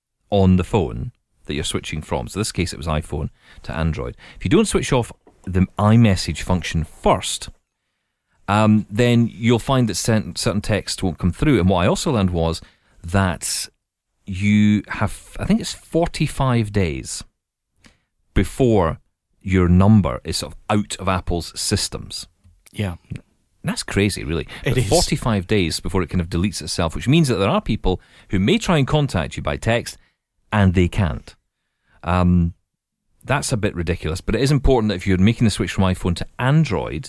on the phone that you're switching from, so in this case it was iPhone to Android, if you don't switch off the iMessage function first, um, then you'll find that certain, certain text won't come through. And what I also learned was that you have, I think it's forty-five days before your number is sort of out of Apple's systems. Yeah. That's crazy, really. It but is. forty-five days before it kind of deletes itself, which means that there are people who may try and contact you by text and they can't. Um, that's a bit ridiculous, but it is important that if you're making the switch from iPhone to Android,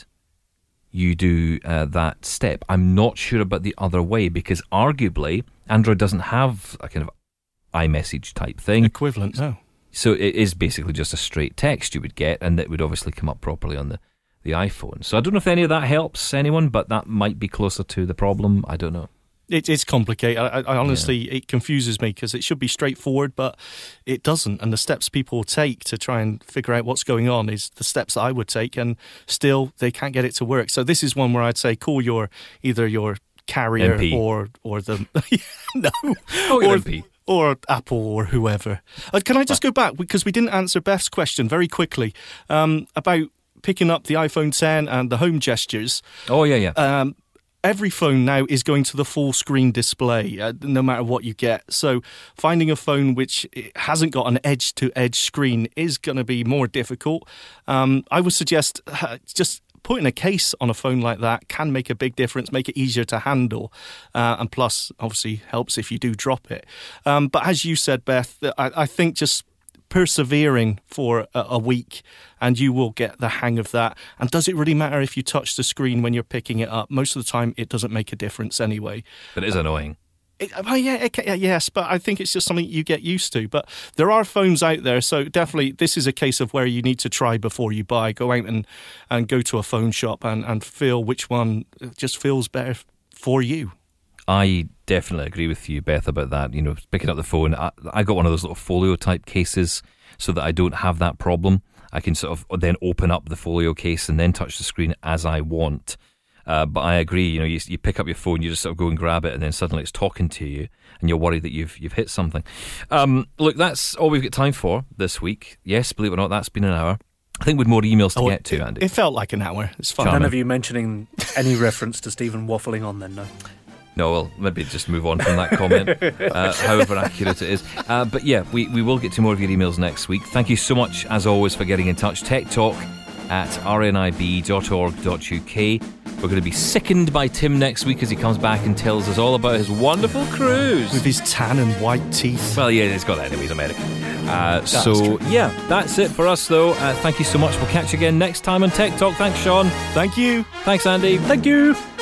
you do uh, that step. I'm not sure about the other way, because arguably Android doesn't have a kind of iMessage type thing. Equivalent, no. So it is basically just a straight text you would get, and that would obviously come up properly on the, the iPhone. So I don't know if any of that helps anyone, but that might be closer to the problem. I don't know. It is complicated. I, I honestly, yeah. It confuses me because it should be straightforward, but it doesn't. And the steps people take to try and figure out what's going on is the steps that I would take, and still they can't get it to work. So this is one where I'd say call your either your carrier M P. or or the no Call your or, M P. or Apple or whoever. Uh, can I just go back because we didn't answer Beth's question very quickly um, about picking up the iPhone ten and the home gestures. Oh yeah, yeah. Um, Every phone now is going to the full screen display, uh, no matter what you get. So finding a phone which hasn't got an edge-to-edge screen is going to be more difficult. Um, I would suggest uh, just putting a case on a phone like that can make a big difference, make it easier to handle, uh, and plus, obviously, helps if you do drop it. Um, but as you said, Beth, I, I think just persevering for a, a week and you will get the hang of that. And does it really matter if you touch the screen when you're picking it up? Most of the time it doesn't make a difference anyway. But it is annoying. It, well, yeah, it, yes, but I think it's just something you get used to. But there are phones out there, so definitely this is a case of where you need to try before you buy. Go out and, and go to a phone shop and, and feel which one just feels better for you. I definitely agree with you, Beth, about that. You know, picking up the phone. I, I got one of those little folio type cases so that I don't have that problem. I can sort of then open up the folio case and then touch the screen as I want. Uh, but I agree. You know, you, you pick up your phone, you just sort of go and grab it, and then suddenly it's talking to you, and you're worried that you've you've hit something. Um, look, that's all we've got time for this week. Yes, believe it or not, that's been an hour. I think with more emails to oh, get to, it, Andy. It felt like an hour. It's fun. None of you mentioning any reference to Stephen waffling on then, no? No, well, maybe just move on from that comment, uh, however accurate it is. Uh, but yeah, we, we will get to more of your emails next week. Thank you so much, as always, for getting in touch. Tech Talk at r n i b dot org dot u k. We're going to be sickened by Tim next week as he comes back and tells us all about his wonderful cruise. With his tan and white teeth. Well, yeah, he's got that anyway, he's American. Uh, so, yeah, that's it for us, though. Uh, thank you so much. We'll catch you again next time on Tech Talk. Thanks, Sean. Thank you. Thanks, Andy. Thank you.